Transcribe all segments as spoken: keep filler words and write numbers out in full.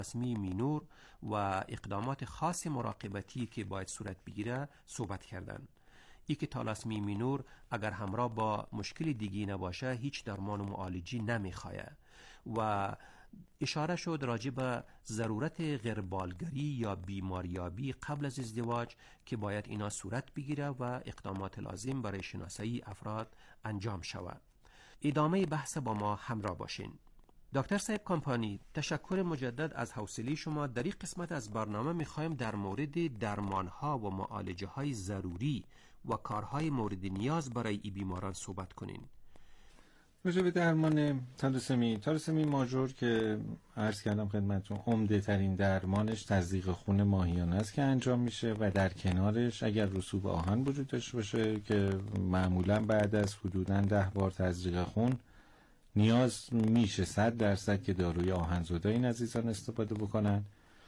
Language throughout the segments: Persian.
تالاسمی مینور و اقدامات خاص مراقبتی که باید صورت بگیره صحبت کردن. ای که تالاسمی مینور اگر همراه با مشکل دیگی نباشه هیچ درمان و معالجی نمیخواه و اشاره شد راجع به ضرورت غیربالگری یا بیماریابی قبل از ازدواج که باید اینا صورت بگیره و اقدامات لازم برای شناسایی افراد انجام شود. ادامه بحث با ما همراه باشین. دکتر صاحب کامپانی، تشکر مجدد از حوصله شما. در این قسمت از برنامه میخوایم در مورد درمانها و معالجه های ضروری و کارهای مورد نیاز برای این بیماران صحبت کنین. راجع به درمان تالاسمی تالاسمی ماژور که عرض کردم خدمتتون، عمده ترین درمانش تزریق خون ماهیانه است که انجام میشه و در کنارش اگر رسوب آهن وجود داشته باشه که معمولا بعد از حدوداً ده بار تزریق خون نیاز میشه صد درصد که داروی آهن‌زده این عزیزان استفاده بکنن.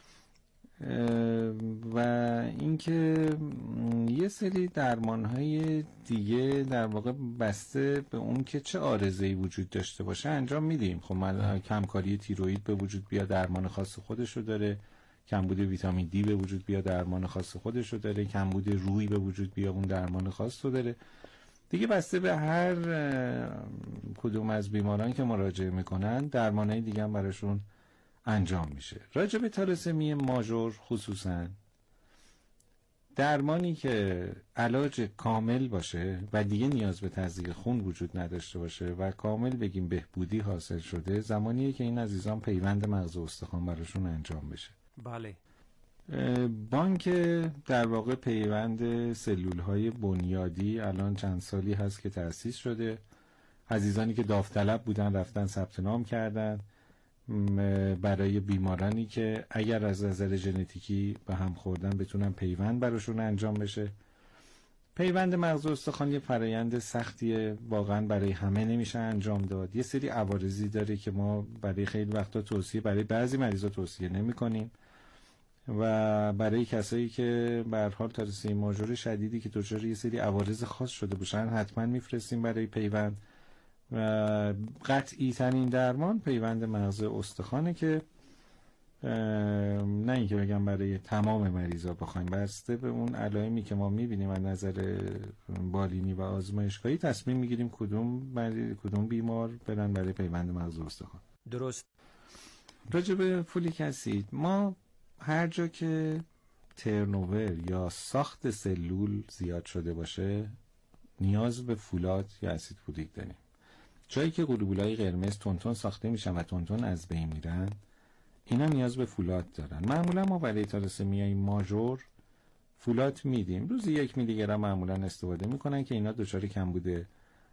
و اینکه یه سری درمان‌های دیگه در واقع بسته به اون که چه عارضه‌ای وجود داشته باشه انجام میدیم. خب من کمکاری تیروئید به وجود بیا درمان خاص خودشو داره، کمبود ویتامین دی به وجود بیا درمان خاص خودشو داره، کمبود روی به وجود بیا اون درمان خاص رو داره دیگه. بسته به هر کدوم از بیماران که مراجعه میکنن درمانهای دیگه هم براشون انجام میشه. راجع به تالاسمی ماژور خصوصا درمانی که علاج کامل باشه و دیگه نیاز به تزریق خون وجود نداشته باشه و کامل بگیم بهبودی حاصل شده، زمانیه که این عزیزان پیوند مغز و استخوان براشون انجام بشه. بله. بانک در واقع پیوند سلول های بنیادی الان چند سالی هست که تأسیس شده. عزیزانی که داوطلب بودن رفتن ثبت نام کردن برای بیمارانی که اگر از نظر ژنتیکی به هم خوردن بتونن پیوند براشون انجام بشه. پیوند مغز و استخوان یه فرایند سختیه، واقعا برای همه نمیشه انجام داد. یه سری عوارضی داره که ما برای خیلی وقتا توصیه برای بعضی مریضا توصیه نمی‌کنیم و برای کسایی که به هر حال تالاسمی ماژور شدیدی که دچار یه سری عوارض خاص شده باشن حتما میفرستیم برای پیوند. و قطعی ترین درمان پیوند مغز استخوانه که نه اینکه بگم برای تمام مریضا بخوایم، بسته به اون علائمی که ما میبینیم از نظر بالینی و آزمایشگاهی تصمیم میگیریم کدوم برای کدوم بیمار برن برای پیوند مغز استخوان. درست. راجع به فولیک اسید، ما هر جا که ترنوور یا ساخت سلول زیاد شده باشه نیاز به فولاد یا اسید فولیک داریم. جایی که گلوبولای قرمز تونتون ساخته میشن و تونتون از بین میرن اینا نیاز به فولاد دارن. معمولا ما برای تالاسمی ماژور فولاد میدیم، روزی یک میلی گرم معمولا استفاده میکنن که اینا دچار کمبود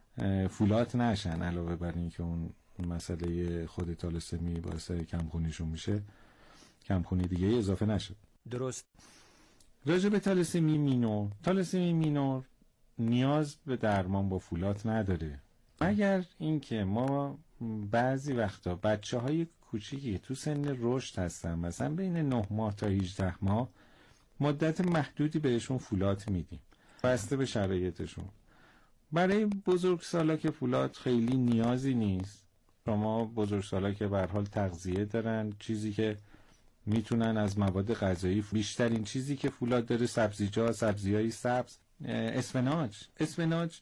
فولاد نشن، علاوه بر این که اون مسئله خود تالاسمی باعث کمخونیشون میشه کمخونی دیگه اضافه نشه. درست. راجع به تالاسمی مینور، تالاسمی مینور نیاز به درمان با فولاد نداره، مگر اینکه ما بعضی وقتا بچه های کوچیکی تو سن رشد هستن مثلا بین نه ماه تا هجده ماه مدت محدودی بهشون فولاد میدیم بسته به شرایطشون. برای بزرگسالا که فولاد خیلی نیازی نیست، شما بزرگسالا که به هر حال تغذیه دارن، چیزی که میتونن از مواد غذایی، بیشترین چیزی که فولاد داره سبزیجات، سبزیهای سبز، اسفناج. اسفناج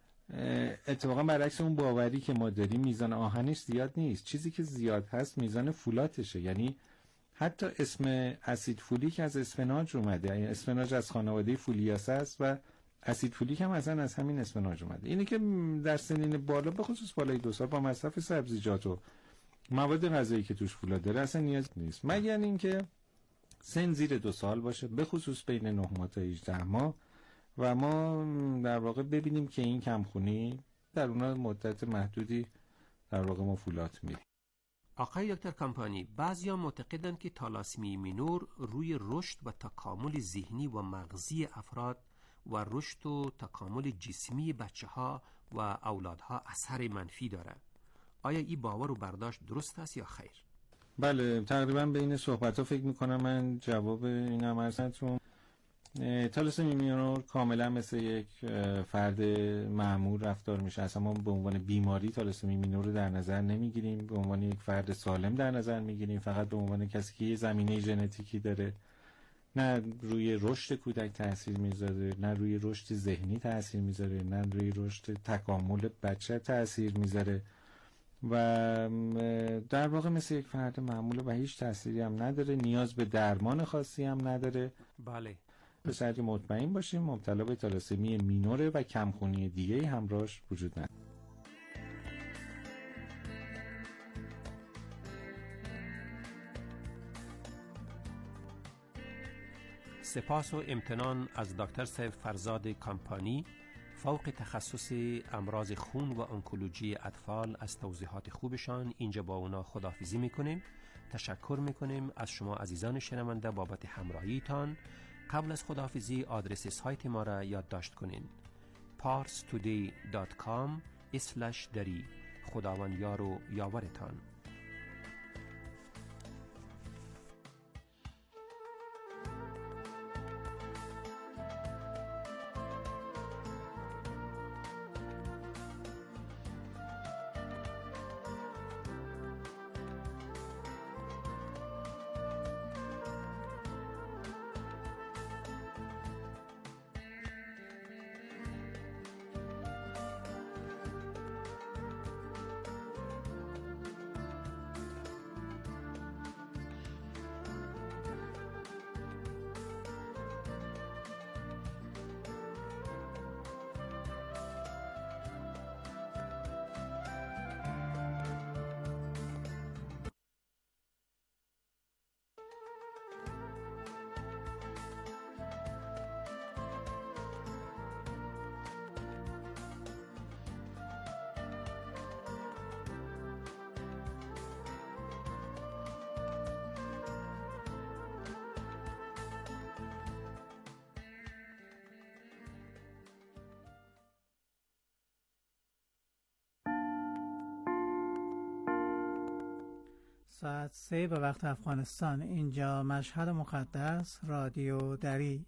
اتفاقا برعکس اون باوری که ما داریم میزان آهنش زیاد نیست، چیزی که زیاد هست میزان فولاتشه. یعنی حتی اسم اسید فولیک از اسفناج اومده، یعنی اسفناج از خانواده فولیاسه است و اسید فولیک هم اصلا از همین اسفناج اومده. اینه که در سنین بالا به خصوص بالای دو سال با مصرف سبزیجات و مواد غذایی که توش فولاد داره اصلا نیاز نیست، مگر اینکه سن زیر دو سال باشه، به خصوص بین نه ماه تا هجده ماه و ما در واقع ببینیم که این کمخونی در اون مدت محدودی در واقع ما فولاد میدیم. آقای دکتر کامپانی، بعضیا معتقدند که تالاسمی مینور روی رشد و تکامل ذهنی و مغزی افراد و رشد و تکامل جسمی بچه ها و اولادها اثر منفی داره. آیا این باور و برداشت درست است یا خیر؟ بله، تقریبا بین صحبت ها فکر میکنم من جواب این عرضتون. تالاسمی مینور کاملا مثل یک فرد معمول رفتار میشه. اصلا ما به عنوان بیماری تالاسمی مینور رو در نظر نمیگیریم، به عنوان یک فرد سالم در نظر میگیریم، فقط به عنوان کسی که یه زمینه ژنتیکی داره. نه روی رشد کودک تاثیر میذاره، نه روی رشد ذهنی تاثیر میذاره، نه روی رشد تکامل بچه تاثیر میذاره و در واقع مثل یک فرد معمول و هیچ تأثیری هم نداره، نیاز به درمان خاصی هم نداره. بله. به شرطی مطمئن باشیم مبتلا به تالاسمی مینوره و کمخونی دیگه همراهش وجود نداره. سپاس و امتنان از دکتر سیف فرزاد کامپانی، فوق تخصص امراض خون و انکولوژی اطفال، از توضیحات خوبشان. اینجا با اونا خداحافظی میکنیم. تشکر میکنیم از شما عزیزان شنونده بابت همراهیتان. قبل از خداحافظی آدرس سایت ما را یادداشت کنین: پارس تودی دات کام اسلش دری. خداوند یار و یاورتان. ساعت سه به وقت افغانستان. اینجا مشهد مقدس، رادیو دری.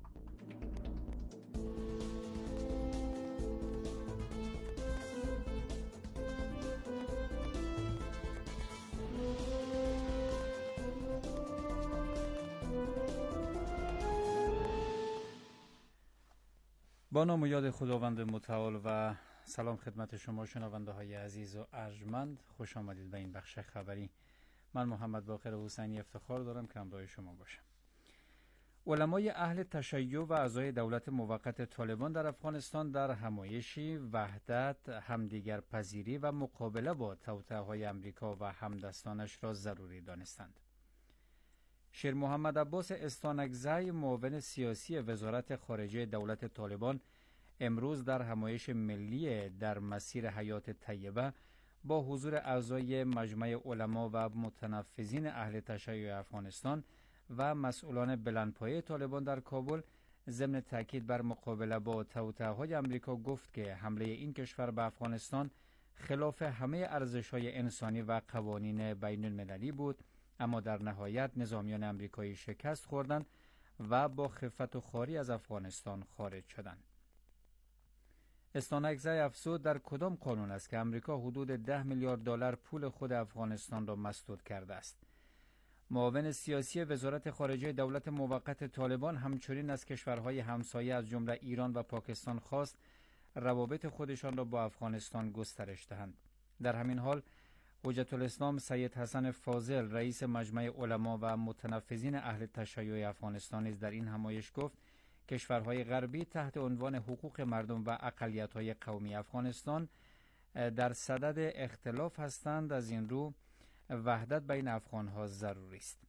با نام و یاد خداوند متعال و سلام خدمت شما شنونده های عزیز و ارجمند. خوش آمدید به این بخش خبری. من محمد باقر حسینی افتخار دارم که همراه شما باشم. علمای اهل تشیع و اعضای دولت موقت طالبان در افغانستان در همایشی وحدت، همدیگر پذیری و مقابله با توطئه‌های امریکا و همدستانش را ضروری دانستند. شیر محمد عباس استانکزی، معاون سیاسی وزارت خارجه دولت طالبان، امروز در همایش ملی در مسیر حیات طیبه با حضور اعضای مجمع علما و متنفذین اهل تشیع افغانستان و مسئولان بلندپایه طالبان در کابل ضمن تاکید بر مقابله با توطئه‌های امریکا گفت که حمله این کشور به افغانستان خلاف همه ارزش‌های انسانی و قوانین بین المللی بود، اما در نهایت نظامیان امریکایی شکست خوردند و با خفت و خواری از افغانستان خارج شدند. استانکزی افزود در کدام قانون است که امریکا حدود ده میلیارد دلار پول خود افغانستان را مسدود کرده است؟ معاون سیاسی وزارت خارجه دولت موقت طالبان همچنین از کشورهای همسایه از جمله ایران و پاکستان خواست روابط خودشان را با افغانستان گسترش دهند. در همین حال حجت الاسلام سید حسن فاضل، رئیس مجمع علما و متنفذین اهل تشیع افغانستان، نیز در این همایش گفت کشورهای غربی تحت عنوان حقوق مردم و اقلیت‌های قومی افغانستان در صدد اختلاف هستند. از این رو وحدت بین افغان‌ها ضروری است.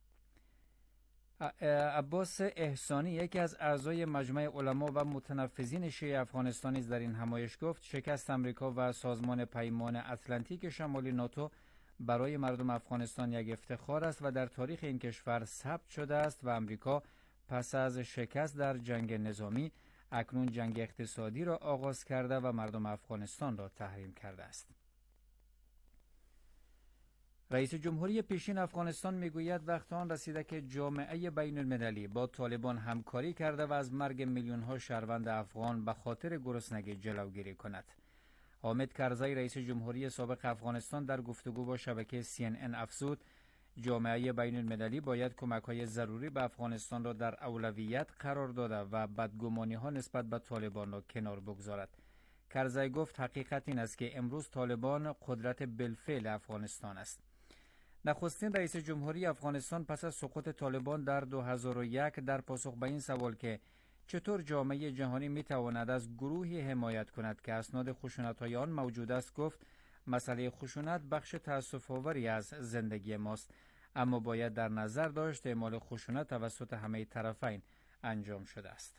عباس احسانی، یکی از اعضای مجمع علما و متنفذین شیعه افغانستان، در این همایش گفت شکست امریکا و سازمان پیمان اتلانتیک شمالی ناتو برای مردم افغانستان یک افتخار است و در تاریخ این کشور ثبت شده است و امریکا پس از شکست در جنگ نظامی اکنون جنگ اقتصادی را آغاز کرده و مردم افغانستان را تحریم کرده است. رئیس جمهوری پیشین افغانستان میگوید وقت آن رسیده که جامعه بین المللی با طالبان همکاری کرده و از مرگ میلیون ها شهروند افغان به خاطر گرسنگی جلوگیری کند. حامد کرزی رئیس جمهوری سابق افغانستان در گفتگو با شبکه سی ان ان افزود جامعه بین المللی باید کمک‌های ضروری به افغانستان را در اولویت قرار داده و بدگمانی‌ها نسبت به طالبان را کنار بگذارد. کرزی گفت حقیقت این است که امروز طالبان قدرت بالفعل افغانستان است. نخستین رئیس جمهوری افغانستان پس از سقوط طالبان در دو هزار و یک در پاسخ به این سوال که چطور جامعه جهانی میتواند از گروهی حمایت کند که اسناد خشونت‌های آن موجود است گفت مسئله خشونت بخش تأسف‌آوری از زندگی ماست، اما باید در نظر داشت اعمال خشونت توسط همه طرفین انجام شده است.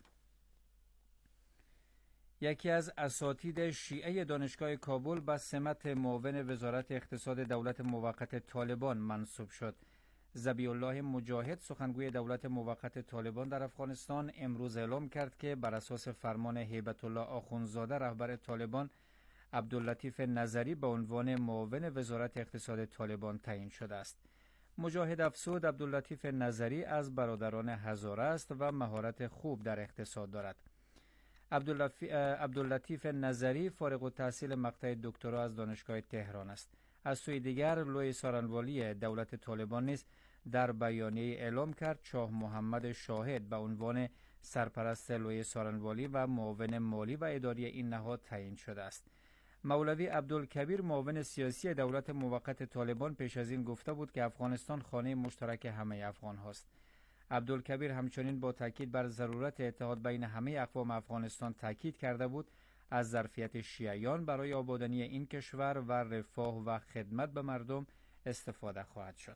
یکی از اساتید شیعه دانشگاه کابل به سمت معاون وزارت اقتصاد دولت موقت طالبان منصوب شد. ذبیح الله مجاهد سخنگوی دولت موقت طالبان در افغانستان امروز اعلام کرد که بر اساس فرمان هیبت الله آخوندزاده رهبر طالبان عبداللطیف نظری به عنوان معاون وزارت اقتصاد طالبان تعیین شده است. مجاهد افزود عبداللطیف نظری از برادران هزاره است و مهارت خوب در اقتصاد دارد. عبداللطیف نظری فارغ التحصیل مقطع دکترا از دانشگاه تهران است. از سوی دیگر لوی سارنوالی دولت طالبان نیز در بیانیه اعلام کرد شاه محمد شاهد به عنوان سرپرست لوی سارنوالی و معاون مالی و اداری این نهاد تعیین شده است. مولوی عبدالکبیر معاون سیاسی دولت موقت طالبان پیش از این گفته بود که افغانستان خانه مشترک همه افغان هاست. عبدالکبیر همچنین با تاکید بر ضرورت اتحاد بین همه اقوام افغانستان تاکید کرده بود از ظرفیت شیعیان برای آبادانی این کشور و رفاه و خدمت به مردم استفاده خواهد شد.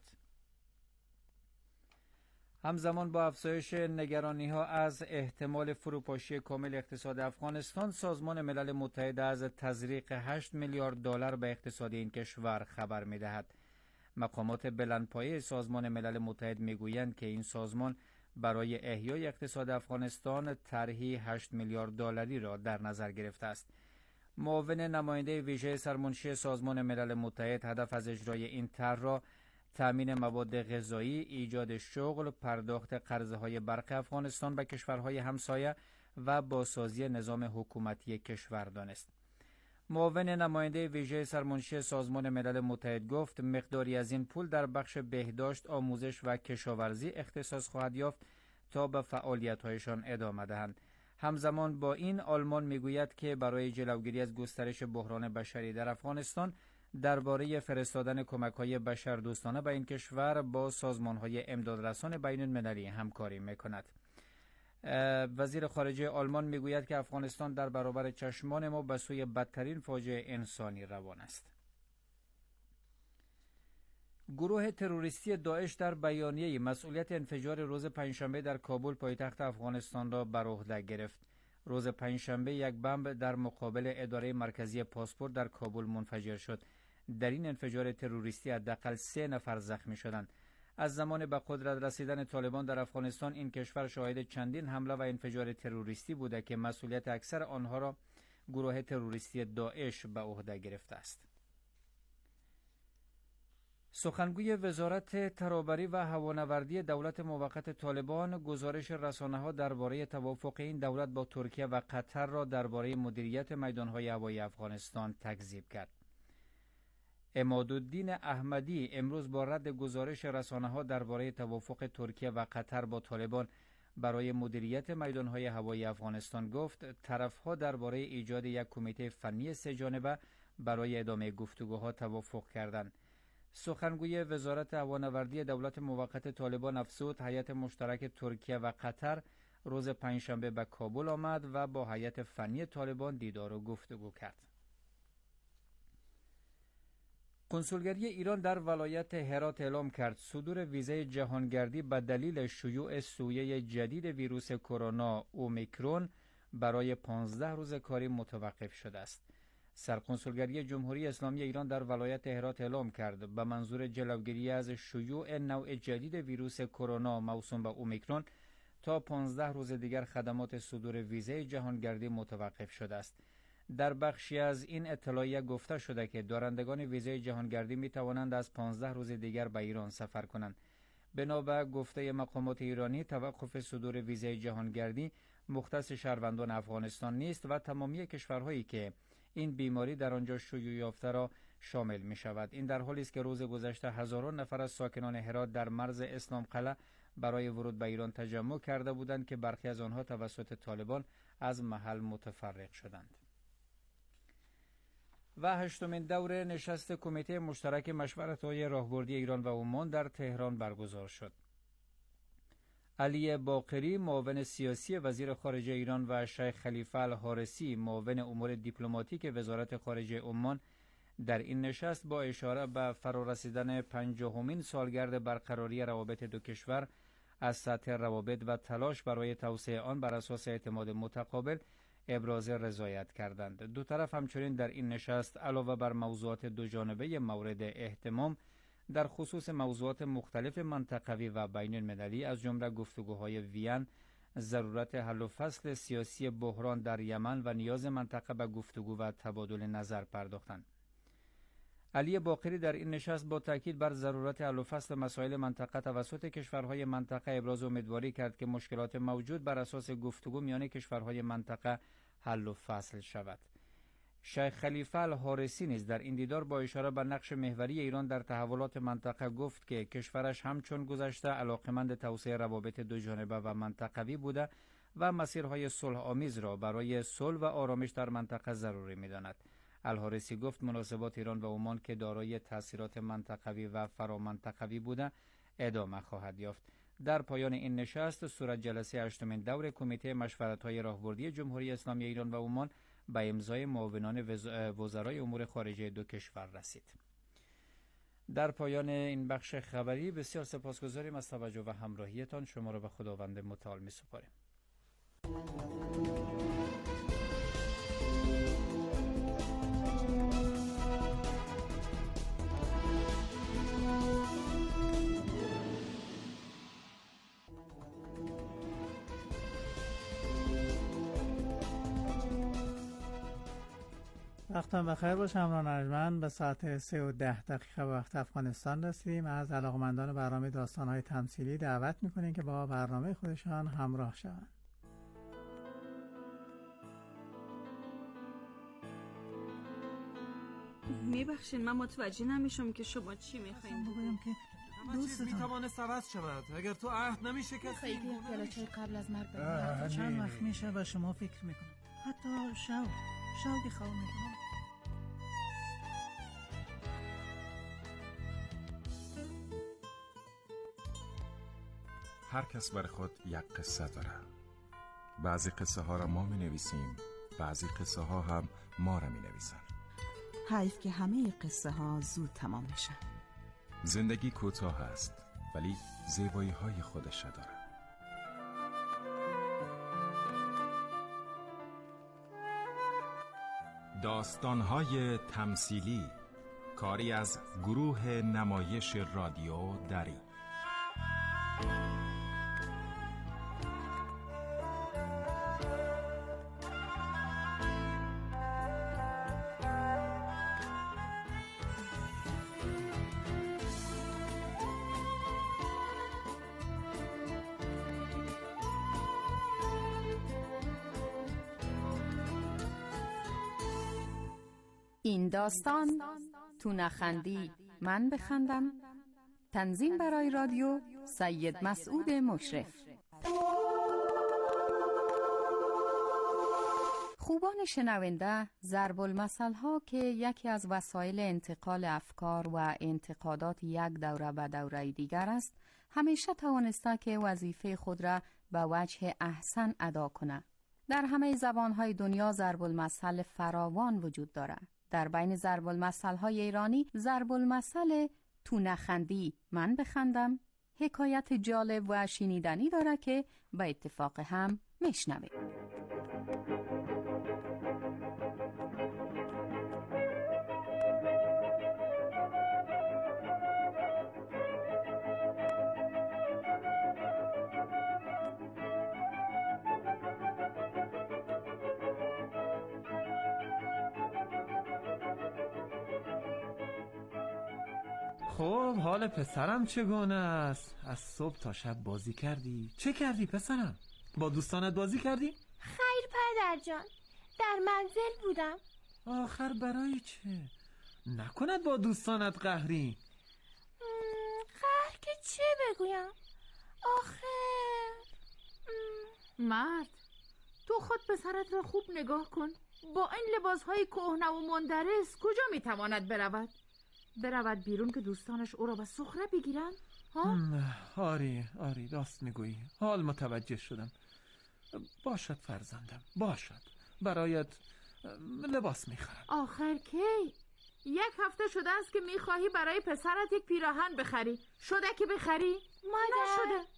همزمان با افزایش نگرانی‌ها از احتمال فروپاشی کامل اقتصاد افغانستان، سازمان ملل متحد از تزریق هشت میلیارد دلار به اقتصاد این کشور خبر می‌دهد. مقامات بلندپایه سازمان ملل متحد می‌گویند که این سازمان برای احیای اقتصاد افغانستان طرحی هشت میلیارد دلاری را در نظر گرفته است. معاون نماینده ویژه سرمنشی سازمان ملل متحد هدف از اجرای این طرح را تامین مواد غذایی، ایجاد شغل، پرداخت قرضه‌های برق افغانستان به کشورهای همسایه و بازسازی نظام حکومتی کشور دانست. معاون نماینده ویژه سرمنشی سازمان ملل متحد گفت مقداری از این پول در بخش بهداشت، آموزش و کشاورزی اختصاص خواهد یافت تا به فعالیت‌هایشان ادامه دهند. همزمان با این آلمان میگوید که برای جلوگیری از گسترش بحران بشری در افغانستان درباره فرستادن کمک‌های بشردوستانه به این کشور با سازمان‌های امدادرسان بین‌المللی همکاری می‌کند. وزیر خارجه آلمان میگوید که افغانستان در برابر چشمان ما به سوی بدترین فاجعه انسانی روان است. گروه تروریستی داعش در بیانیه مسئولیت انفجار روز پنجشنبه در کابل پایتخت افغانستان را بر عهده گرفت. روز پنجشنبه یک بمب در مقابل اداره مرکزی پاسپورت در کابل منفجر شد. در این انفجار تروریستی حداقل سه نفر زخمی شدند. از زمان به قدرت رسیدن طالبان در افغانستان این کشور شاهد چندین حمله و انفجار تروریستی بوده که مسئولیت اکثر آنها را گروه تروریستی داعش به عهده گرفته است. سخنگوی وزارت ترابری و هوانوردی دولت موقت طالبان گزارش رسانه‌ها درباره توافق این دولت با ترکیه و قطر را درباره مدیریت میدان‌های هوایی افغانستان تکذیب کرد. عمادالدین احمدی امروز با رد گزارش رسانه‌ها درباره توافق ترکیه و قطر با طالبان برای مدیریت میدان‌های هوایی افغانستان گفت طرف‌ها درباره ایجاد یک کمیته فنی سه‌جانبه برای ادامه گفتگوها توافق کردند. سخنگوی وزارت هوانوردی دولت موقت طالبان افزود هیئت مشترک ترکیه و قطر روز پنجشنبه به کابل آمد و با هیئت فنی طالبان دیدار و گفتگو کرد. کنسولگری ایران در ولایت هرات اعلام کرد صدور ویزای جهانگردی به دلیل شیوع سویه جدید ویروس کرونا اومیکرون برای پانزده روز کاری متوقف شده است. سرکنسولگری جمهوری اسلامی ایران در ولایت هرات اعلام کرد به منظور جلوگیری از شیوع نوع جدید ویروس کرونا موسوم به اومیکرون تا پانزده روز دیگر خدمات صدور ویزای جهانگردی متوقف شده است. در بخشی از این اطلاعیه گفته شده که دارندگان ویزای جهانگردی می توانند از پانزده روز دیگر به ایران سفر کنند. بنا به گفته مقامات ایرانی، توقف صدور ویزای جهانگردی مختص شهروندان افغانستان نیست و تمامی کشورهایی که این بیماری در آنجا شیوع یافته را شامل می شود. این در حالی است که روز گذشته هزاران نفر از ساکنان هرات در مرز اسلام قلعه برای ورود به ایران تجمع کرده بودند که برخی از آنها توسط طالبان از محل متفرق شدند. و هشتمین دوره نشست کمیته مشترک مشورت‌های راهبردی ایران و عمان در تهران برگزار شد. علی باقری، معاون سیاسی وزیر خارجه ایران و شیخ خلیفه الحارسی، معاون امور دیپلماتیک وزارت خارجه عمان، در این نشست با اشاره به فرارسیدن پنجاهمین سالگرد برقراری روابط دو کشور از سطح روابط و تلاش برای توسعه آن بر اساس اعتماد متقابل ابراز رضایت کردند. دو طرف همچنین در این نشست علاوه بر موضوعات دو جانبه مورد اهتمام در خصوص موضوعات مختلف منطقوی و بین المللی از جمله گفتگوهای وین، ضرورت حل و فصل سیاسی بحران در یمن و نیاز منطقه به گفتگو و تبادل نظر پرداختند. علی باقری در این نشست با تاکید بر ضرورت حل و فصل مسائل منطقه توسط کشورهای منطقه ابراز امیدواری کرد که مشکلات موجود بر اساس گفتگو میان کشورهای منطقه حل و فصل شود. شیخ خلیفه الحارسی نیز در این دیدار با اشاره به نقش محوری ایران در تحولات منطقه گفت که کشورش همچون گذشته علاقمند توسعه روابط دو جانبه و منطقوی بوده و مسیرهای صلح آمیز را برای صلح و آرامش در منطقه ضروری می‌داند. الحارسی گفت مناسبات ایران و عمان که دارای تأثیرات منطقوی و فرامنطقوی بوده ادامه خواهد یافت. در پایان این نشست صورت جلسه هشتمین دور کمیته مشورت‌های راهبردی جمهوری اسلامی ایران و عمان به امضای معاونان وزرای امور خارجه دو کشور رسید. در پایان این بخش خبری بسیار سپاسگزاریم از توجه و همراهیتان. شما را به خداوند متعال می‌سپاریم. وقتم بخیر باشه همراهان ارجمند. به ساعت سه و ده دقیقه وقت افغانستان رسیدیم. از علاقمندان برنامه داستان‌های تمثیلی دعوت می‌کنیم که با برنامه خودشان همراه شوند. میبخشین من متوجه نمیشم که شما چی میخواین بگویم که دوستتان میتوانست عوض شود اگر تو عهد نمیشه که خیلی یک پیاله چای قبل از مرگ حتی چند وقت میشه به شما فکر میکنم، حتی شو شوقی خواه میکنم. هر کس بر خود یک قصه داره. بعضی قصه ها را ما می نویسیم، بعضی قصه ها هم ما را می نویسن. حیف که همه قصه ها زود تمام میشن. زندگی کوتاه است ولی زیبایی های خودش داره. داستان های تمثیلی، کاری از گروه نمایش رادیو دری. این داستان تو نخندی من بخندم. تنظیم برای رادیو سید مسعود مشرف. خوبان شنونده، ضرب المثل ها که یکی از وسایل انتقال افکار و انتقادات یک دوره به دوره دیگر است، همیشه توانسته که وظیفه خود را به وجه احسن ادا کنه. در همه زبانهای دنیا ضرب المثل فراوان وجود دارد. در بین ضرب المثل های ایرانی ضرب المثل تو نخندی من بخندم حکایت جالب و شنیدنی داره که به اتفاق هم میشنویم. خب حال پسرم چگونه است؟ از صبح تا شب بازی کردی؟ چه کردی پسرم؟ با دوستانت بازی کردی؟ خیر پدر جان، در منزل بودم. آخر برای چه؟ نکند با دوستانت قهری؟ قهر که چه بگویم؟ آخه مرد، تو خود پسرت را خوب نگاه کن. با این لباسهای کهنه و مندرس کجا میتواند برود؟ برود بیرون که دوستانش او را به سخره بگیرند؟ ها؟ آری آری راست میگویی، حال متوجه شدم. باشد فرزندم، باشد، برایت لباس میخرم. آخر کی؟ یک هفته شده است که میخواهی برای پسرت یک پیراهن بخری. شده که بخری؟ مادر، نشده.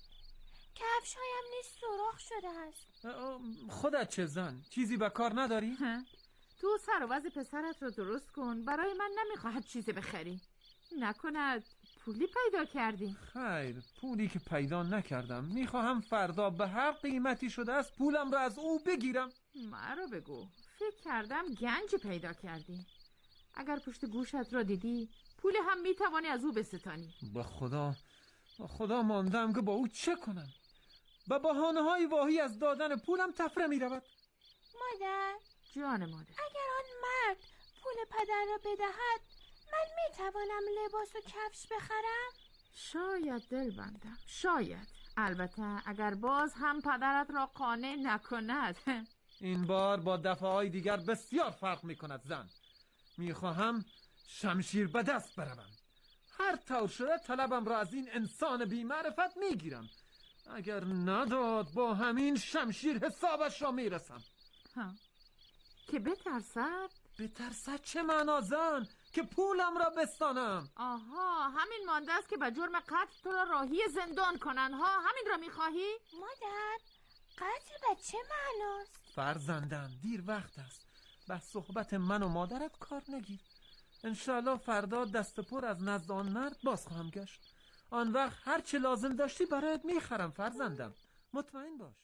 کفشایم نیز سوراخ شده است. خودت چه زن؟ چیزی به کار نداری؟ تو سر و وضع پسرت رو درست کن. برای من نمیخواهد چیزی بخری. نکند پولی پیدا کردی؟ خیر، پولی که پیدا نکردم. میخواهم فردا به هر قیمتی شده است پولم را از او بگیرم. مرا بگو، فکر کردم گنج پیدا کردی. اگر پشت گوشت را دیدی پول هم میتوانی از او بستانی. به خدا به خدا ماندم که با او چه کنم. با بهانه های واهی از دادن پولم تفره میرود. مادر، جان مادر، اگر آن مرد پول پدر را بدهد من میتوانم لباس و کفش بخرم؟ شاید دل بندم، شاید. البته اگر باز هم پدرت را قانع نکند. این بار با دفعه‌های دیگر بسیار فرق میکند زن. میخواهم شمشیر به دست بروم. هر طور شده طلبم را از این انسان بی معرفت میگیرم. اگر نداد با همین شمشیر حسابش را میرسم. ها. که بترسد؟ بترسد چه معنا زن؟ که پولم را بستانم. آها، همین مانده است که به جرم قتل تو را راهی زندان کنن ها؟ همین را میخواهی؟ مادر، قتل به چه معناست؟ فرزندم، دیر وقت است. به صحبت من و مادرت کار نگیر. انشاءالله فردا دست پر از نزد آن مرد باز خواهم گشت. آن وقت هر چه لازم داشتی برایت میخرم فرزندم، مطمئن باش.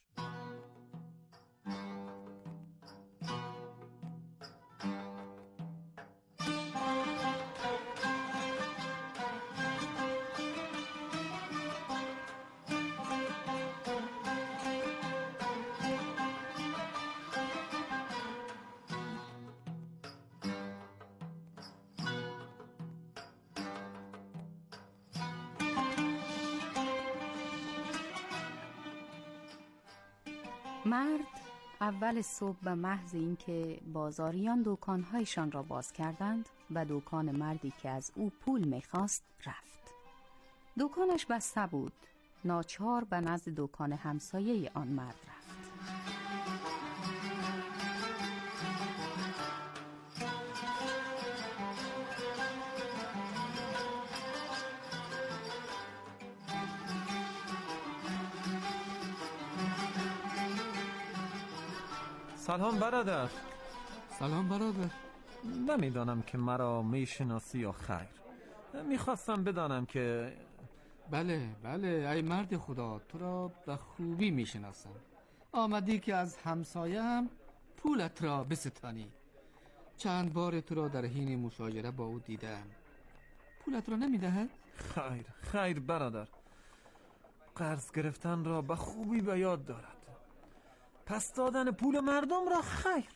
مرد اول صبح به محض اینکه بازاریان دکانهایشان را باز کردند و دکان مردی که از او پول میخواست رفت. دکانش بسته بود. ناچار به نزد دکان همسایه آن مرد رفت. سلام برادر. سلام برادر. نمیدانم که مرا میشناسی یا خیر. میخواستم بدانم که بله بله ای مرد خدا، تو را به خوبی میشناسم. آمدی که از همسایم پولت را بستانی. چند بار تو را در حین مشاجره با او دیدم. پولت را نمیدهد؟ خیر خیر برادر، قرض گرفتن را به خوبی به یاد دارد. پس دادن پول مردم را خیر.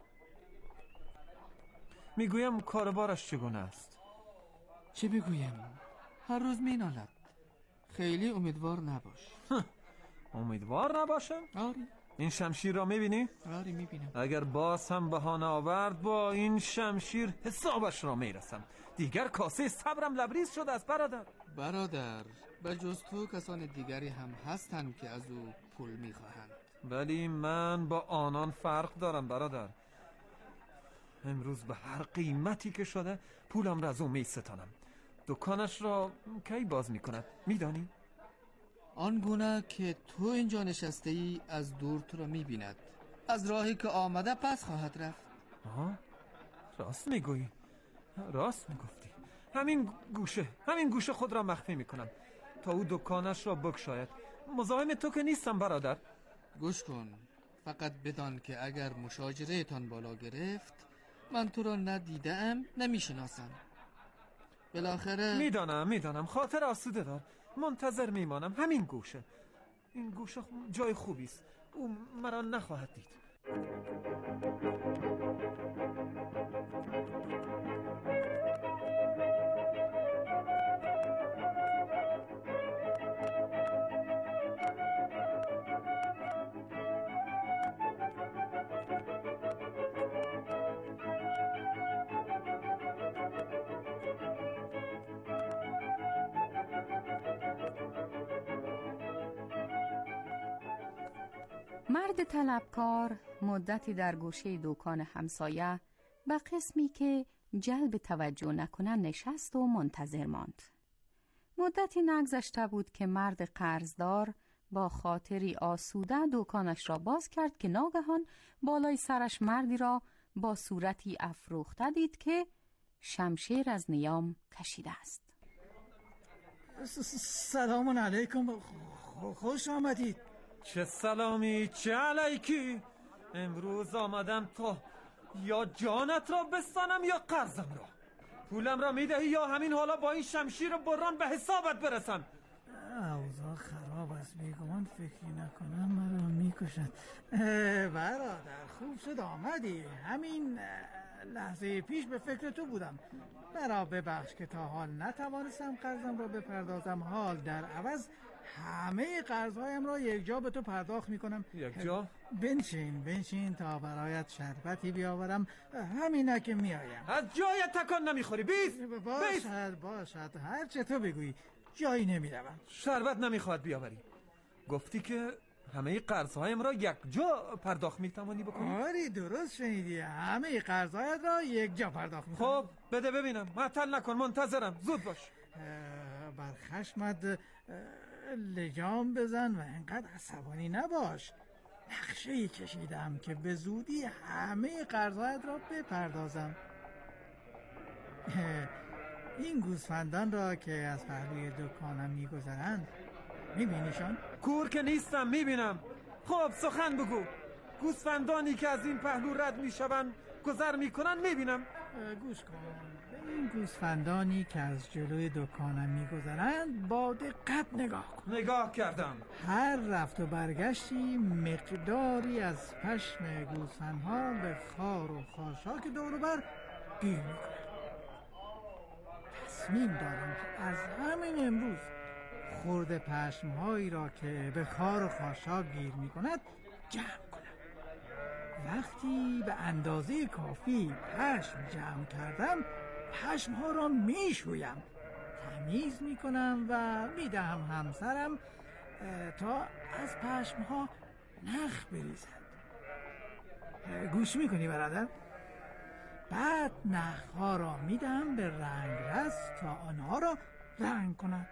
میگویم کاربارش چگونه است؟ چه بگویم؟ هر روز مینالد. خیلی امیدوار نباش. امیدوار نباشم؟ آری. این شمشیر را میبینی؟ آری میبینم. اگر باز هم بهانه آورد با این شمشیر حسابش را میرسم. دیگر کاسه صبرم لبریز شده است برادر. برادر، به جز تو کسان دیگری هم هستند که از او پول میخواهند. ولی من با آنان فرق دارم برادر. امروز به هر قیمتی که شده پولم را از او می ستانم. دکانش را کی باز می کند میدانی؟ آن گونه که تو اینجا نشسته ای از دور تو را می بیند. از راهی که آمده پس خواهد رفت. آها، راست می گویی. راست می گفتی. همین گوشه همین گوشه خود را مخفی می کنم تا او دکانش را بگشاید. مزاحم تو که نیستم برادر. گوش کن، فقط بدان که اگر مشاجره تان بالا گرفت من تو را ندیدم نمیشناسم. بالاخره میدانم میدانم خاطر آسوده دار. منتظر میمانم. همین گوشه. این گوشه جای خوبی است. او مرا نخواهد دید. مرد طلبکار مدتی در گوشه دکان همسایه به قسمی که جلب توجه نکنن نشست و منتظر ماند. مدتی نگذشته بود که مرد قرضدار با خاطری آسوده دکانش را باز کرد که ناگهان بالای سرش مردی را با صورتی افروخته دید که شمشیر از نیام کشیده است. سلام علیکم، خوش آمدید. چه سلامی چه علیکی. امروز آمدم تا یا جانت را بستانم یا قرضم را. پولم را میدهی یا همین حالا با این شمشیر بران به حسابت برسم. اوضاع خراب است، بیگمان فکری نکنم مرا میکشد. برادر خوب شد آمدی. همین لحظه پیش به فکر تو بودم. مرا ببخش که تا حال نتوانستم قرضم را بپردازم. حال در عوض همه قرضهایم را یک جا به تو پرداخت میکنم. یک جا؟ بنشین بنشین تا برایت شربتی بیاورم. همینا که میایم. از جایت تکان نمیخوری. بیست باشد باشد هر چه تو بگویی، جایی نمیروم. شربت نمیخواد بیاوری. گفتی که همه قرضهایم را یک جا پرداخت میتوانی بکنی؟ آری درست شنیدی، همه قرضهایت را یک جا پرداخت میکنم. خب بده ببینم. معطل نکن، منتظرم. زود باش. بر خشمت لجام بزن و انقدر عصبانی نباش. نقشه‌ای کشیدم که به زودی همه قرضهایت را بپردازم. این گوسفندان را که از پهلوی دکانم میگذرند میبینیشان؟ کور که نیستم، میبینم. خب سخن بگو. گوسفندانی که از این پهلو رد میشوند گذر میکنن میبینم. گوش کن. به این گوسفندانی که از جلوی دکانم میگذرند با دقت نگاه کن. نگاه کردم. هر رفت و برگشتی مقداری از پشم گوسفندها به خار و خاشاک دور و بر گیر میکنه. تصمیم دارم که از همین امروز خرد پشمهایی را که به خار و خاشاک گیر میکند جمع کنم. وقتی به اندازه کافی پشم جمع کردم، پشمها را میشویم، تمیز میکنم و میدهم همسرم تا از پشمها نخ بریزد. گوش میکنی برادر؟ بعد نخها را میدهم به رنگرز تا آنها را رنگ کند.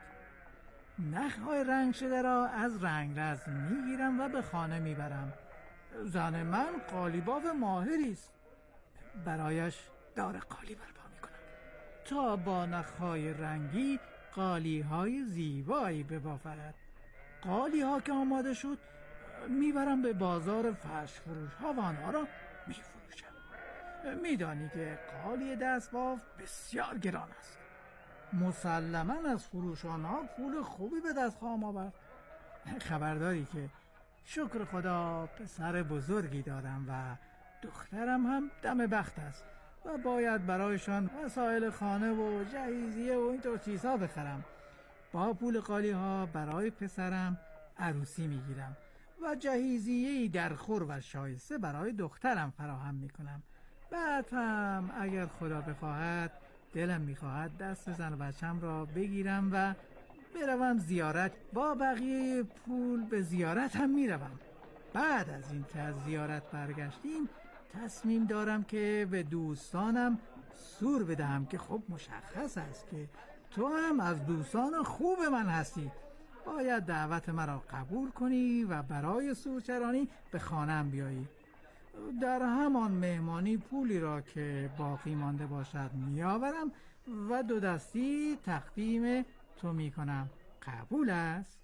نخهای رنگ شده را از رنگرز میگیرم و به خانه میبرم. زن من قالیباف ماهری است. برایش دار قالی برپا میکنم تا با نخهای رنگی قالیهای زیبایی ببافد. قالیها که آماده شد میبرم به بازار فرش فروش ها و آنها را میفروشم. میدانی که قالی دستباف بسیار گران است. مسلماً از فروش آنها پول خوبی به دست خواهم آورد. خبرداری که شکر خدا پسر بزرگی دارم و دخترم هم دم بخت است و باید برایشان وسایل خانه و جهیزیه و اینطور چیزها بخرم. با پول قالی ها برای پسرم عروسی میگیرم و جهیزیه‌ای در خور و شایسته برای دخترم فراهم میکنم. بعد هم اگر خدا بخواهد دلم میخواهد دست زن و بچم را بگیرم و بروم زیارت. با بقیه پول به زیارت هم میروم. بعد از این که از زیارت برگشتیم تصمیم دارم که به دوستانم سور بدهم که خب مشخص است که تو هم از دوستان خوب من هستی. باید دعوت مرا قبول کنی و برای سورچرانی به خانم بیایی. در همان مهمانی پولی را که باقی مانده باشد میآورم و دو دستی تقدیم تو میکنم. قبول است؟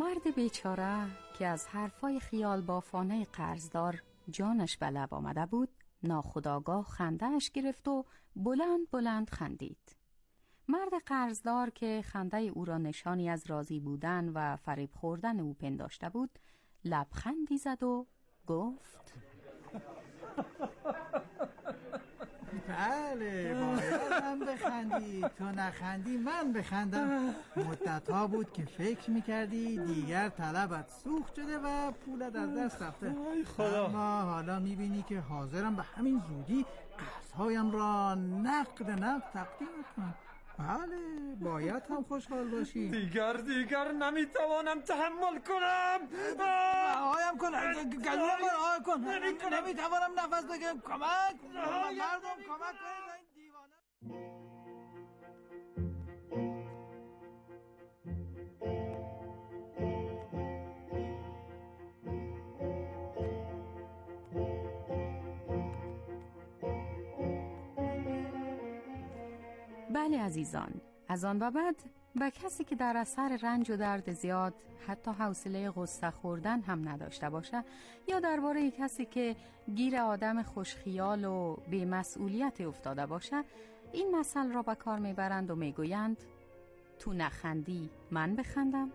مرد بیچاره که از حرفای خیال بافانه قرضدار جانش به لب آمده بود، ناخودآگاه خنده‌اش گرفت و بلند بلند خندید. مرد قرضدار که خنده او را نشانی از راضی بودن و فریب خوردن او پنداشته بود، لبخندی زد و گفت: بله، باید من بخندی، تو نخندی من بخندم. مدت ها بود که فکر میکردی دیگر طلبت سوخت شده و پولت از دست رفته، اما حالا میبینی که حاضرم به همین زودی قرضهایم را نقد نقد تقدیم کنم. بله، باید هم خوشحال باشی. دیگر دیگر نمیتوانم تحمل کنم. آهایم کن، گلویم کن، آهای کن. نمیتوانم نفس بگیرم. کمک مردم، کمک کنید این دیوانه. بله عزیزان، از آن به بعد به کسی که در اثر رنج و درد زیاد حتی حوصله غصه خوردن هم نداشته باشه، یا درباره کسی که گیر آدم خوشخیال و بی‌مسئولیت افتاده باشه، این مثل را به کار میبرند و میگویند: تو نخندی من بخندم.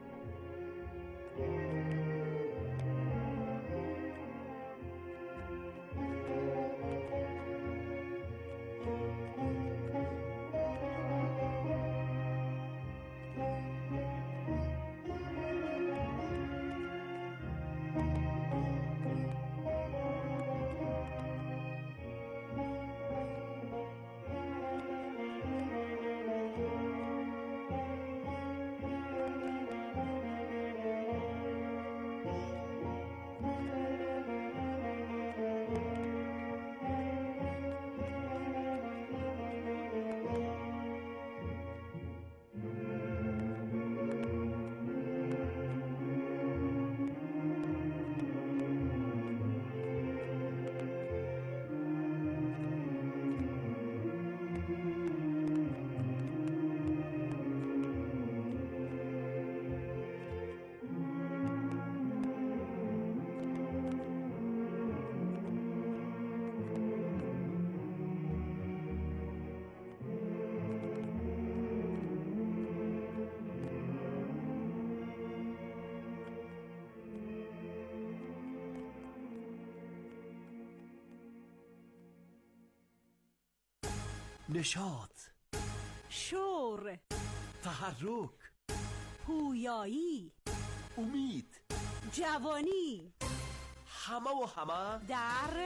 نشاط، شور، تحرک، پویایی، امید، جوانی، همه و همه در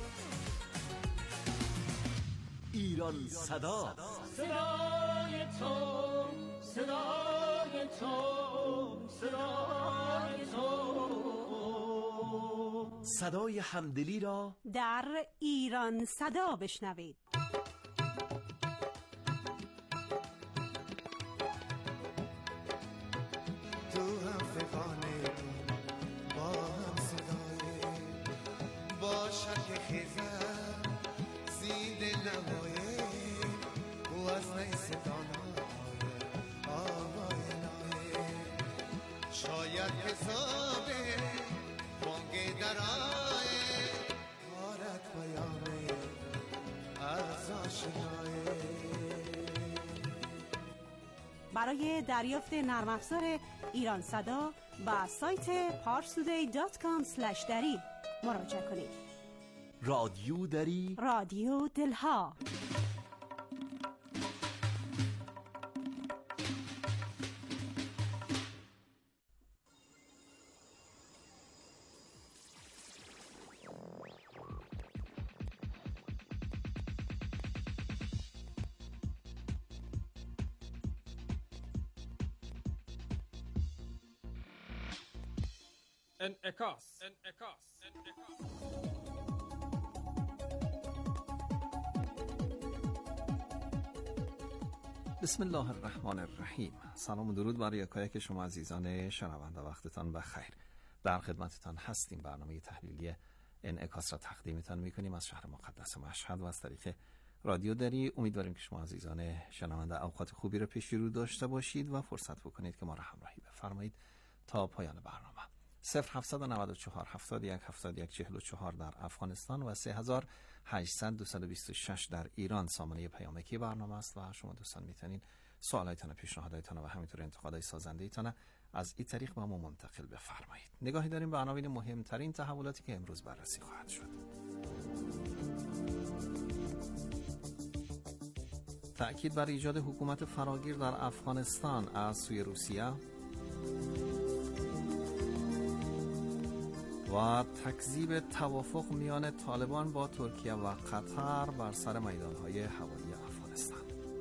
ایران صدا. صدای تو، صدای تو، صدای تو، صدای همدلی را در ایران صدا بشنوید. شاید حسابه بانگ درائه کارت بیانه از آشنایه. برای دریافت نرم افزار ایران صدا با سایت پارسودی دات کام اسلش دری مراجعه کنید. رادیو دری، رادیو دلها. انعکاس، انعکاس، انعکاس. بسم الله الرحمن الرحیم. سلام و درود بر یکایک شما عزیزان شنونده، وقتتان بخیر. در خدمتتان هستیم. برنامه تحلیلی انعکاس را تقدیمتان میکنیم از شهر مقدس مشهد و از طریق رادیو دری. امیدواریم که شما عزیزان شنونده اوقات خوبی را پیش رو داشته باشید و فرصت بکنید که ما را همراهی بفرمایید تا پایان برنامه. صفر هفتصد و نود و چهار هفتاد و یک هفتاد و یک چهل و چهار در افغانستان و سه هزار و هشتصد دویست و بیست و شش در ایران سامانه پیامکی برنامه است و شما دوستان میتونید سوالایتان، پیشنهاداتتان و همینطور انتقادهای سازنده‌ایتان از این طریق با ما منتقل بفرمایید. نگاهی داریم به عناوین مهمترین تحولاتی که امروز بررسی خواهد شد. تأکید بر ایجاد حکومت فراگیر در افغانستان از سوی روسیه و تکذیب توافق میان طالبان با ترکیه و قطر بر سر میدانهای هوایی افغانستان.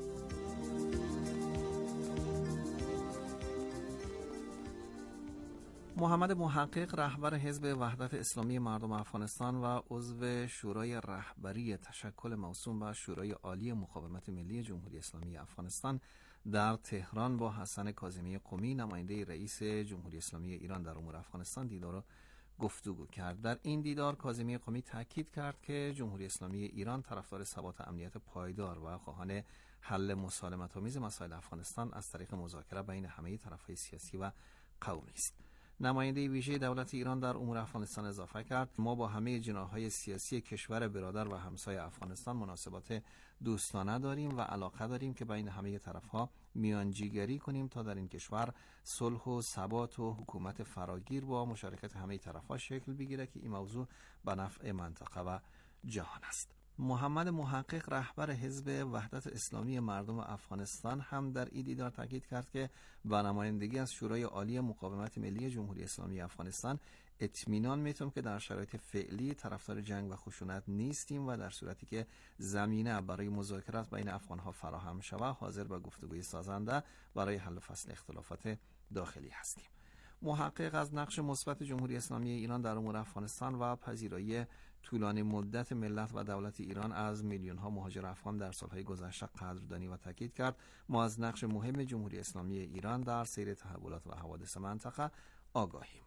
محمد محقق، رهبر حزب وحدت اسلامی مردم افغانستان و عضو شورای رهبری تشکل موسوم به شورای عالی مقاومت ملی جمهوری اسلامی افغانستان، در تهران با حسن کاظمی قمی، نماینده رئیس جمهوری اسلامی ایران در امور افغانستان، دیدار و گفتگو کرد. در این دیدار کاظمی قمی تاکید کرد که جمهوری اسلامی ایران طرفدار ثبات امنیت پایدار و خواهان حل مسالمت‌آمیز مسائل افغانستان از طریق مذاکره بین همه طرف‌های سیاسی و قومی است. نماینده ویژه دولت ایران در امور افغانستان اضافه کرد: ما با همه جناح‌های سیاسی کشور برادر و همسایه افغانستان مناسبات دوستانه داریم و علاقه داریم که بین همه طرف‌ها میانجیگری کنیم تا در این کشور صلح و ثبات و حکومت فراگیر با مشارکت همه طرف‌ها شکل بگیره که این موضوع به نفع منطقه و جهان است. محمد محقق، رهبر حزب وحدت اسلامی مردم افغانستان، هم در این دیدار تاکید کرد که با نمایندگی از شورای عالی مقاومت ملی جمهوری اسلامی افغانستان اطمینان میتونم که در شرایط فعلی طرفدار جنگ و خشونت نیستیم و در صورتی که زمینه برای مذاکرات بین افغانها فراهم شود حاضر به گفتگوی سازنده برای حل فصل اختلافات داخلی هستیم. محقق از نقش مثبت جمهوری اسلامی ایران در امور افغانستان و پذیرایی طولانی مدت ملت و دولت ایران از میلیون ها مهاجر افغان در سالهای گذشته قدردانی و تاکید کرد: ما از نقش مهم جمهوری اسلامی ایران در سیر تحولات و حوادث منطقه آگاهیم.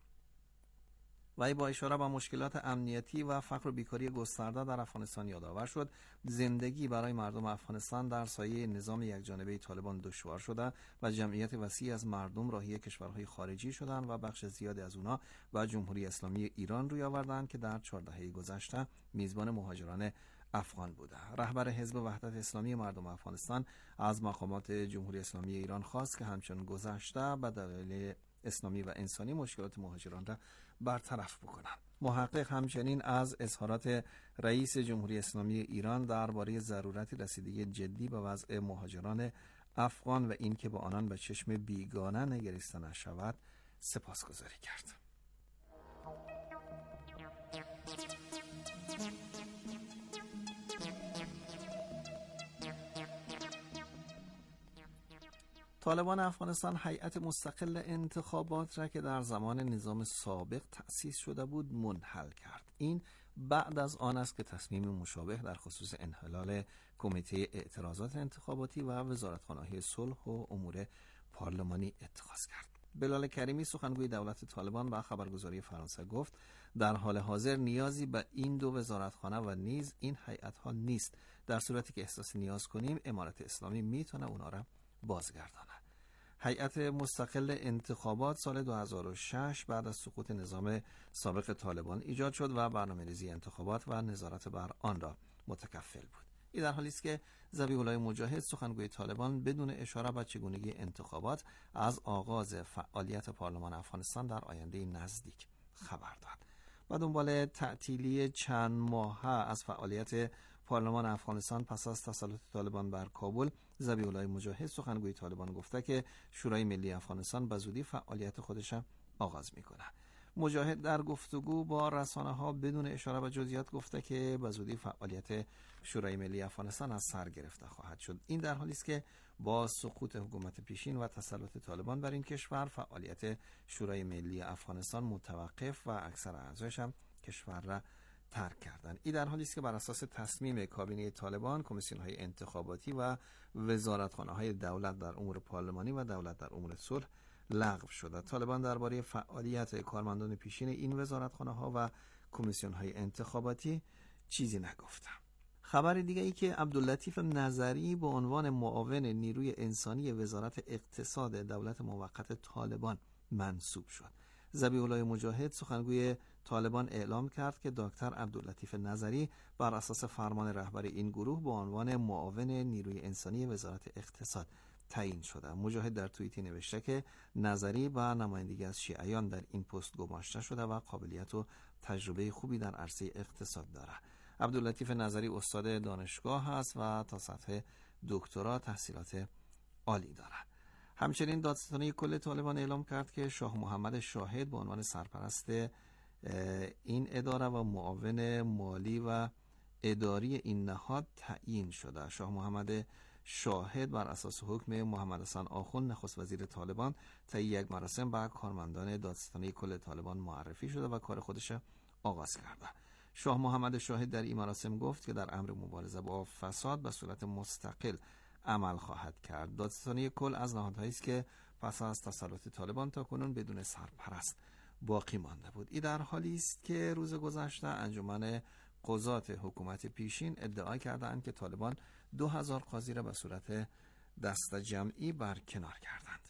و با اشاره به مشکلات امنیتی و فقر و بیکاری گسترده در افغانستان یادآور شد زندگی برای مردم افغانستان در سایه نظام یکجانبه طالبان دشوار شده و جمعیت وسیعی از مردم راهی کشورهای خارجی شدند و بخش زیادی از اونا به جمهوری اسلامی ایران روی آوردند که در چهار دهه گذشته میزبان مهاجران افغان بوده. رهبر حزب وحدت اسلامی مردم افغانستان از مقامات جمهوری اسلامی ایران خواست که همچون گذشته به دلایل اسلامی و انسانی مشکلات مهاجران را برطرف بکنند. محقق همچنین از اظهارات رئیس جمهوری اسلامی ایران درباره ضرورت رسیدگی جدی به وضع مهاجران افغان و اینکه با آنان به چشم بیگانه نگریسته نشود سپاسگزاری کرد. طالبان افغانستان هیئت مستقل انتخابات را که در زمان نظام سابق تأسیس شده بود منحل کرد. این بعد از آن است که تصمیم مشابه در خصوص انحلال کمیته اعتراضات انتخاباتی و وزارتخانه‌های صلح و امور پارلمانی اتخاذ کرد. بلال کریمی، سخنگوی دولت طالبان، با خبرگزاری فرانسه گفت: در حال حاضر نیازی به این دو وزارتخانه و نیز این هیئت‌ها نیست. در صورتی که احساس نیاز کنیم امارت اسلامی میتونه اونا را بازگردانه. هیئت مستقل انتخابات سال دو هزار و شش بعد از سقوط نظام سابق طالبان ایجاد شد و برنامه‌ریزی انتخابات و نظارت بر آن را متکفل بود. این در حالی است که ذبیح الله مجاهد، سخنگوی طالبان، بدون اشاره به چگونگی انتخابات از آغاز فعالیت پارلمان افغانستان در آینده نزدیک خبر داد. و دنبال تعطیلی چند ماهه از فعالیت پارلمان افغانستان پس از تسلط طالبان بر کابل، ذبیح الله مجاهد، سخنگوی طالبان، گفته که شورای ملی افغانستان به زودی فعالیت خودش آغاز میکنه. مجاهد در گفتگو با رسانه‌ها بدون اشاره به جزئیات گفته که به زودی فعالیت شورای ملی افغانستان از سر گرفته خواهد شد. این در حالی است که با سقوط حکومت پیشین و تسلط طالبان بر این کشور فعالیت شورای ملی افغانستان متوقف و اکثر اعضایش هم کشور را ترک کردند. این در حالی است که بر اساس تصمیم کابینه طالبان کمیسیون‌های انتخاباتی و وزارتخانه‌های دولت در امور پارلمانی و دولت در امور صلح لغو شده. طالبان درباره فعالیت کارمندان پیشین این وزارتخانه‌ها و کمیسیون‌های انتخاباتی چیزی نگفته. خبر دیگه ای که عبداللطیف نظری به عنوان معاون نیروی انسانی وزارت اقتصاد دولت موقت طالبان منصوب شد. ذبیح الله مجاهد سخنگوی طالبان اعلام کرد که دکتر عبداللطیف نظری بر اساس فرمان رهبر این گروه به عنوان معاون نیروی انسانی وزارت اقتصاد تعیین شده. مجاهد در توییتی نوشته که نظری با نمایندگی از شیعیان در این پست گماشته شده و قابلیت و تجربه خوبی در عرصه اقتصاد دارد. عبداللطیف نظری استاد دانشگاه است و تا سطح دکترا تحصیلات عالی دارد. همچنین دادستانی کل طالبان اعلام کرد که شاه محمد شاهد به عنوان سرپرست این اداره و معاون مالی و اداری این نهاد تعیین شده. شاه محمد شاهد بر اساس حکم محمد حسن آخوند نخست وزیر طالبان طی یک مراسم به کارمندان دادستانی کل طالبان معرفی شده و کار خودش آغاز کرده. شاه محمد شاهد در این مراسم گفت که در امر مبارزه با فساد به صورت مستقل عمل خواهد کرد. دادستانی کل از نهادهایی است که پس از تسلط طالبان تا کنون بدون سرپرست باقی مانده بود. این در حالی است که روز گذشته انجمن قضات حکومت پیشین ادعا کردند که طالبان دو هزار قاضی را به صورت دست جمعی برکنار کردند.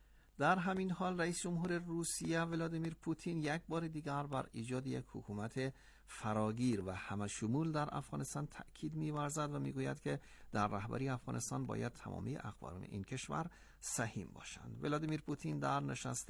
در همین حال رئیس جمهور روسیه ولادیمیر پوتین یک بار دیگر بر ایجاد یک حکومت فراگیر و همه شمول در افغانستان تأکید می‌ورزد و میگوید که در رهبری افغانستان باید تمامی اقوام این کشور سهیم باشند. ولادیمیر پوتین در نشست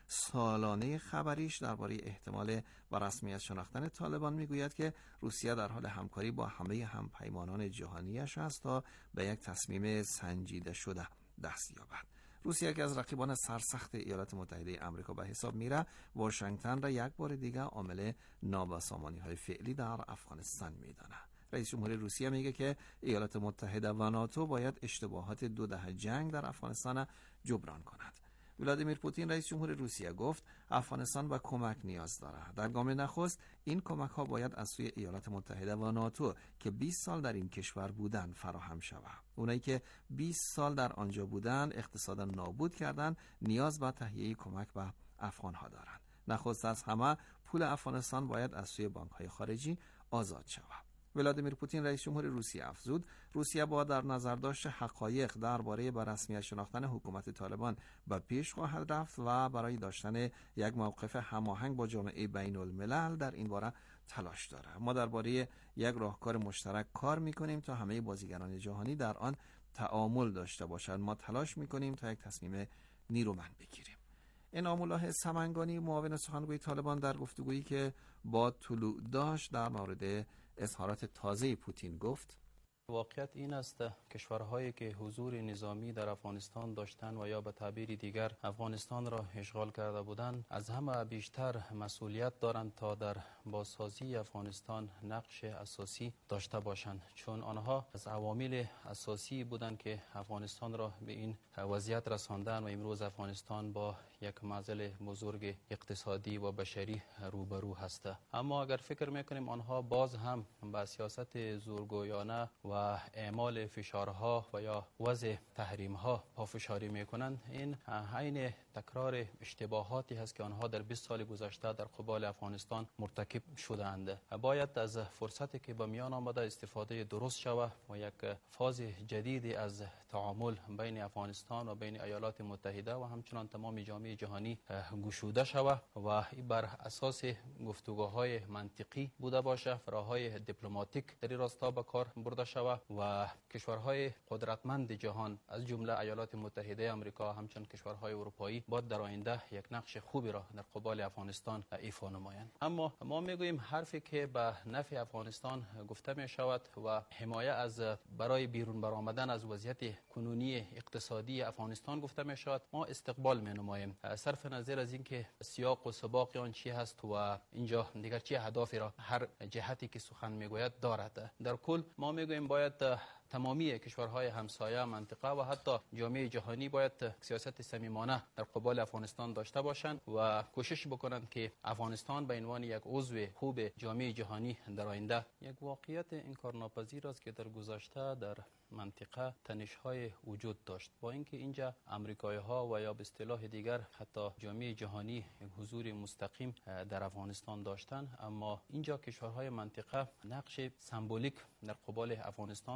سالانه خبریش درباره احتمال و رسمیت شناختن طالبان میگوید که روسیه در حال همکاری با همه همپیمانان جهانیش است تا به یک تصمیم سنجیده شده دست یابد. روسیه که از رقیبان سرسخت ایالات متحده آمریکا به حساب میره، واشنگتن را یک بار دیگه عامل نابسامانی‌های فعلی در افغانستان میدانه. رئیس جمهور روسیه میگه که ایالات متحده و ناتو باید اشتباهات دو دهه جنگ در افغانستان جبران کند. ولادیمیر پوتین رئیس جمهور روسیه گفت افغانستان به کمک نیاز دارد. در گام نخست این کمک ها باید از سوی ایالات متحده و ناتو که بیست سال در این کشور بودن فراهم شود. اونایی که بیست سال در آنجا بودن، اقتصاد نابود کردن، نیاز به تهیه کمک به افغان ها دارند. نخست از همه پول افغانستان باید از سوی بانک های خارجی آزاد شود. ولادیمیر پوتین رئیس جمهور روسیه افزود روسیه با در نظر داشت حقایق درباره به رسمیت شناختن حکومت طالبان به پیش خواهد رفت و برای داشتن یک موقف هماهنگ با جامعه بین الملل در این باره تلاش دارد. ما درباره یک راهکار مشترک کار می‌کنیم تا همه بازیگران جهانی در آن تعامل داشته باشند. ما تلاش می‌کنیم تا یک تصمیم نیرومند بگیریم. انعام الله سمنگانی معاون سخنگوی طالبان در گفتگویی که با طلوع داشت در مورد اظهارات تازه پوتین گفت واقعیت این است کشورهایی که حضور نظامی در افغانستان داشتند و یا به تعبیر دیگر افغانستان را اشغال کرده بودند از همه بیشتر مسئولیت دارند تا در بازسازی افغانستان نقش اساسی داشته باشند، چون آنها از عوامل اساسی بودند که افغانستان را به این وضعیت رساندند و امروز افغانستان با یک معضل بزرگ اقتصادی و بشری روبرو هست. اما اگر فکر میکنیم آنها باز هم با سیاست زورگویانه و اعمال فشارها و یا وضع تحریمها پافشاری میکنند، این عین تکرار اشتباهاتی هست که آنها در بیست سال گذشته در قبال افغانستان مرتکب شدند. باید از فرصتی که به میان آمده استفاده درست شود و یک فاز جدیدی از تعامل بین افغانستان و بین ایالات متحده و همچنان تمام جامعه جهانی گشوده شود و این بر اساس گفتگوهای منطقی بوده باشه، راههای دیپلماتیک در این راستا به کار برده شود و کشورهای قدرتمند جهان از جمله ایالات متحده آمریکا همچنین کشورهای اروپایی باید در آینده یک نقش خوبی را در قبال افغانستان ایفا نمایند. اما ما میگوییم حرفی که به نفع افغانستان گفته می شود و حمایه از برای بیرون برآمدن از وضعیت کنونی اقتصادی افغانستان گفته می شود، ما استقبال می نماییم صرف نظر از اینکه سیاق و سباق آن چی هست و اینجا دیگر چه اهدافی را هر جهتی که سخن میگوید دارد. در کل ما میگوییم باید تمامی کشورهای همسایه منطقه و حتی جامعه جهانی باید سیاست صمیمانه در قبال افغانستان داشته باشند و کوشش بکنند که افغانستان به عنوان یک عضو خوب جامعه جهانی در آینده یک واقعیت انکارناپذیر است که در گذشته در منطقه تنش‌های وجود داشت، با اینکه اینجا آمریکایی‌ها و یا به اصطلاح دیگر حتی جامعه جهانی یک حضور مستقیم در افغانستان داشتند، اما اینجا کشورهای منطقه نقش سمبولیک در قبال افغانستان داشتند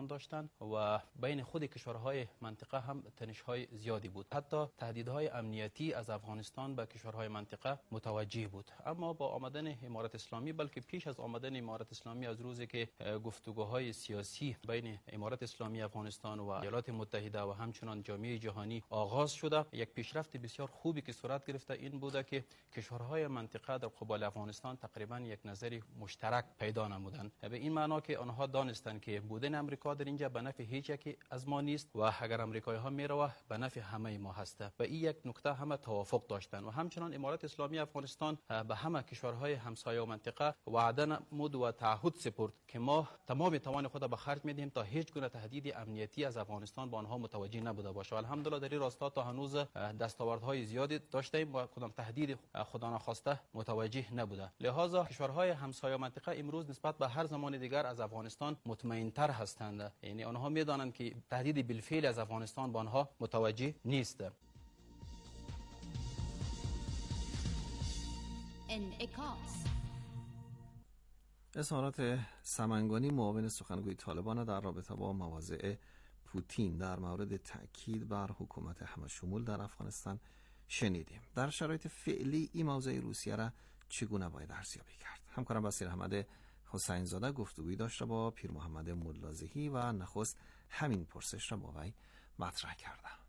بودند و بین خود کشورهای منطقه هم تنش‌های زیادی بود. حتی تهدیدهای امنیتی از افغانستان به کشورهای منطقه متوجه بود. اما با آمدن امارت اسلامی، بلکه پیش از آمدن امارت اسلامی، از روزی که گفتگوهای سیاسی بین امارت اسلامی افغانستان و ایالات متحده و همچنان جامعه جهانی آغاز شده، یک پیشرفت بسیار خوبی که صورت گرفته این بوده که کشورهای منطقه در قبال افغانستان تقریبا یک نظری مشترک پیدا نمودند، به این معنا که آنها دانستند که بودن امریکا در اینجا به نفع هیچ یکی از ما نیست و اگر امریکایی ها میروه به نفع همه ما هست. و این یک نکته همه توافق داشتند و همچنان امارت اسلامی افغانستان به همه کشورهای همسایه و منطقه وعده نمود و تعهد سپرد که ما تمام توان خود به خرج میدیم تا هیچ گونه تهدید امنیتی از افغانستان به آنها متوجه نبوده باشه. الحمدلله در این راستا تا هنوز دستاوردهای زیادی داشتیم و کدام تهدید خدا نخواسته متوجه نبوده. لذا کشورهای همسایه و منطقه امروز نسبت به هر زمان دیگر از افغانستان مطمئن‌تر هستند، یعنی آنها میدانند که تهدید بالفعل از افغانستان به آنها متوجه نیست. انعکاس. اظهارات سمنگانی معاون سخنگوی طالبان در رابطه با مواضع پوتین در مورد تأکید بر حکومت همه‌شمول در افغانستان شنیدیم. در شرایط فعلی این موضع روسیه را چگونه باید ارزیابی کرد؟ همکارم بصیر احمد حسین زاده گفتگویی داشته با پیر محمد ملازهی و نخست همین پرسش را با وی مطرح کردم.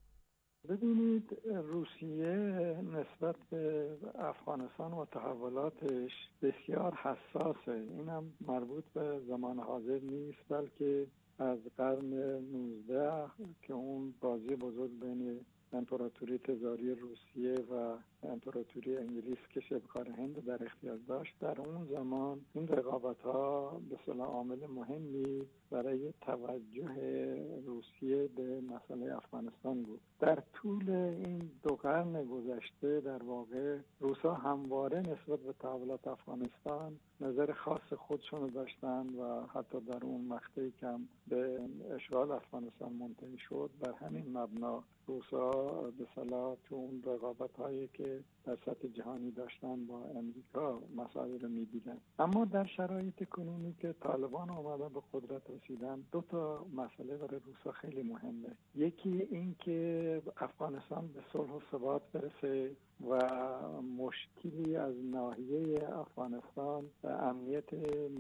ببینید، روسیه نسبت به افغانستان و تحولاتش بسیار حساسه. اینم مربوط به زمان حاضر نیست، بلکه از قرن نوزده که اون بازی بزرگ بین امپراتوری تزاری روسیه و امپراتوری انگلیس که شبه‌کار هند در اختیار داشت، در اون زمان این رقابت‌ها به اصطلاح عامل مهمی برای توجه روسیه به مسئله افغانستان بود. در طول این دو قرن گذشته در واقع روسا همواره نسبت به تحولات افغانستان نظر خاص خودشون داشتن و حتی در اون مقطعی که به اشغال افغانستان منتهی شد، بر همین مبنا روسا به اصطلاح تو اون رقابت‌هایی که در سطح جهانی داشتن با امریکا مسائل رو می‌دیدن. اما در شرایط کنونی که طالبان آمدن به قدرت رسیدن، دو تا مسئله برای روسا خیلی مهمه. یکی این که افغانستان به صلح و ثبات برسه و مشکلی از ناحیه افغانستان امنیت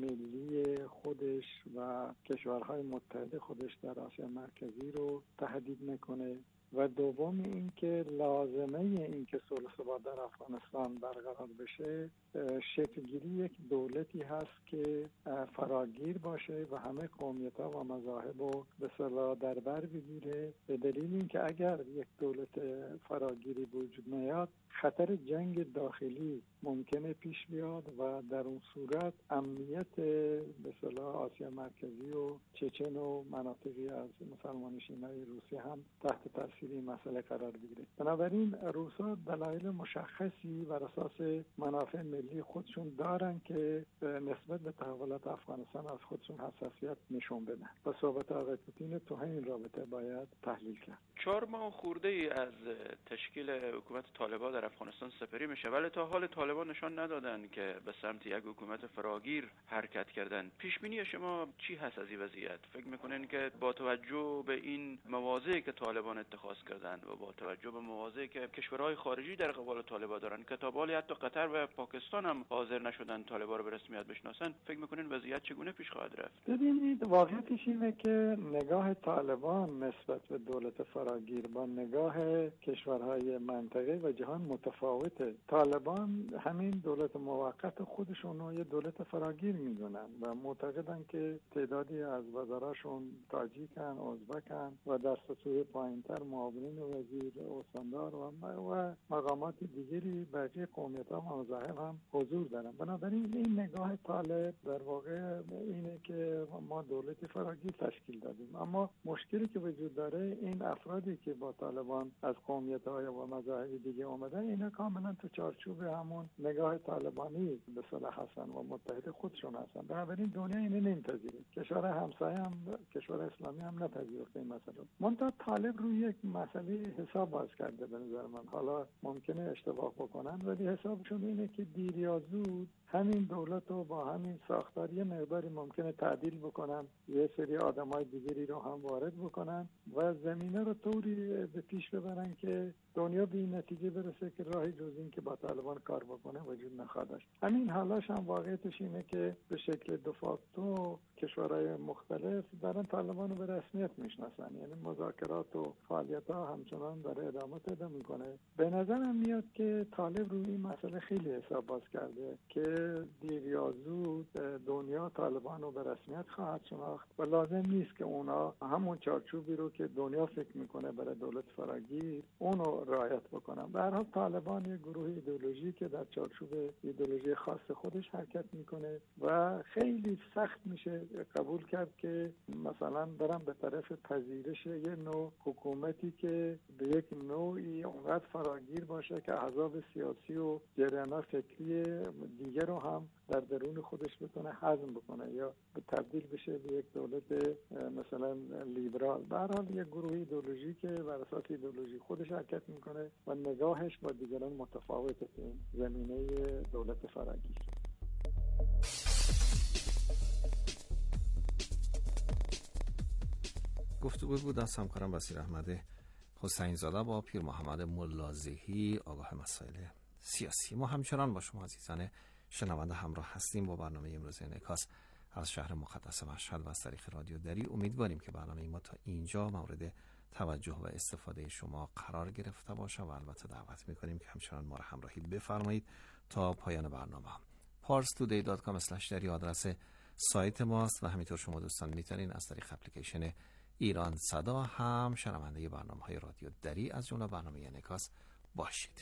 ملی خودش و کشورهای متحد خودش در آسیا مرکزی رو تهدید نکنه. و دوم این که لازمه این که صلح و ثبات در افغانستان برقرار بشه شکلگیری یک دولتی هست که فراگیر باشه و همه قومیت‌ها و مذاهب رو به صلاح در بر بگیره، به دلیل اینکه اگر یک دولت فراگیری وجود نیاد خطر جنگ داخلی ممکنه پیش بیاد و در اون صورت امنیت به صلاح آسیا مرکزی و چچن و مناطقی از مسلمانشینای روسیه هم تحت تاثیر این مسئله قرار بگیره. بنابراین روسا دلایل مشخصی بر اساس منافع ملی خودشون دارن که نسبت به تحولات افغانستان از خودشون حساسیت نشون بدن و صحبت آقای پوتین تو همین رابطه باید تحلیل کرد. چهار ماه خورده ای از تشکیل حکومت طالبان در افغانستان سپری میشه، ولی تا حال طالبان نشان ندادن که به سمت یک حکومت فراگیر حرکت کردن. پیش بینی شما چی هست از این وضعیت؟ فکر میکنین که با توجه به این مواضعی که طالبان اتخاذ کردن و با توجه به مواضعی که کشورهای خارجی در قبال طالبان دارن که تا حالی حتی قطر و پاکستان هم حاضر نشدن طالبان رو به رسمیت بشناسن، فکر میکنین وضعیت چگونه پیش خواهد رفت؟ ببینید، واقعیتش اینه که نگاه طالبان نسبت به دولت فراگیر با نگاه کشورهای منطقه و جهان متفاوته. طالبان همین دولت موقت خودشون رو یه دولت فراگیر میدونن و معتقدن که تعدادی از وزراشون تاجیکن، ازبکن و در سطوح پایینتر معاونین وزیر استاندار و و مقامات دیگری بقیه قومیت‌ها و مذاهب هم حضور دارن. بنابراین این نگاه طالب در واقع اینه که ما دولت فراگیر تشکیل دادیم، اما مشکلی که وجود داره این افرادی که با طالبان از قومیت‌های و مذاهب دیگه اومدن، اینا کاملا تو چارچوب همون نگاه طالبانی به صلاح هستن و متحد خودشون هستن. بنابراین دنیا اینو نمی‌پذیره. کشور همسایه هم کشور اسلامی هم نپذیرفته این مسئله. منتها طالب روی یک مسئله حساب باز کرده به نظر من. حالا ممکنه اشتباه بکنن ولی حسابشون اینه که دیر یا زود همین دولت رو با همین ساختار یه مقداری ممکنه تعدیل بکنن، یه سری آدمای دیگری رو هم وارد بکنن و زمینه رو طوری به پیش ببرن که دنیا به این نتیجه برسه که راهی جز این که با طالبان کار بکنه وجود نخواهد داشت. همین حالاش هم واقعیتش اینه که به شکل دو فاکتو کشورهای مختلف دارن طالبان رو به رسمیت میشناسن، یعنی مذاکرات و فعالیت ها همچنان داره ادامه پیدا میکنه. به نظرم میاد که طالب روی این مسئله خیلی حساب باز کرده که دیر یا زود دنیا طالبان رو به رسمیت خواهد شناخت و لازم نیست که اونا همون چارچوبی رو که دنیا فکر میکنه برای دولت فراگیر اونو رعایت بکنن. به هر حال طالبان یه گروه ایدئولوژی که در چارچوب ایدئولوژی خاص خودش حرکت میکنه و خیلی سخت میشه قبول کرد که مثلا برن به طرف پذیرش یه نوع حکومتی که به یک نوعی اونقدر فراگیر باشه که احزاب سیاسی و جریانات فکری دیگر رو هم در درون خودش بتونه هضم بکنه یا به تبدیل بشه به یک دولت مثلا لیبرال. به هر حال یک گروه ایدئولوژی که بر اساس ایدئولوژی خودش حرکت میکنه و نگاهش با دیگران متفاوته تو زمینه دولت فراگیر. گفتگو بود از همکارم بصیر احمد حسین زاده با پیر محمد ملازهی آگاه مسائل سیاسی. ما همچنان با شما عزیزان شنونده همراه هستیم با برنامه امروز انعکاس از شهر مقدس مشهد و از طریق رادیو دری. امیدواریم که برنامه ما تا اینجا مورد توجه و استفاده شما قرار گرفته باشه و البته دعوت میکنیم که همچنان ما را همراهی بفرمایید تا پایان برنامه. پارس تودی دات کام اسلش دری آدرس سایت ماست و همینطور شما دوستان میتونین از طریق اپلیکیشن ایران صدا هم شنونده برنامه‌های رادیو دری از جمله برنامه انعکاس باشید.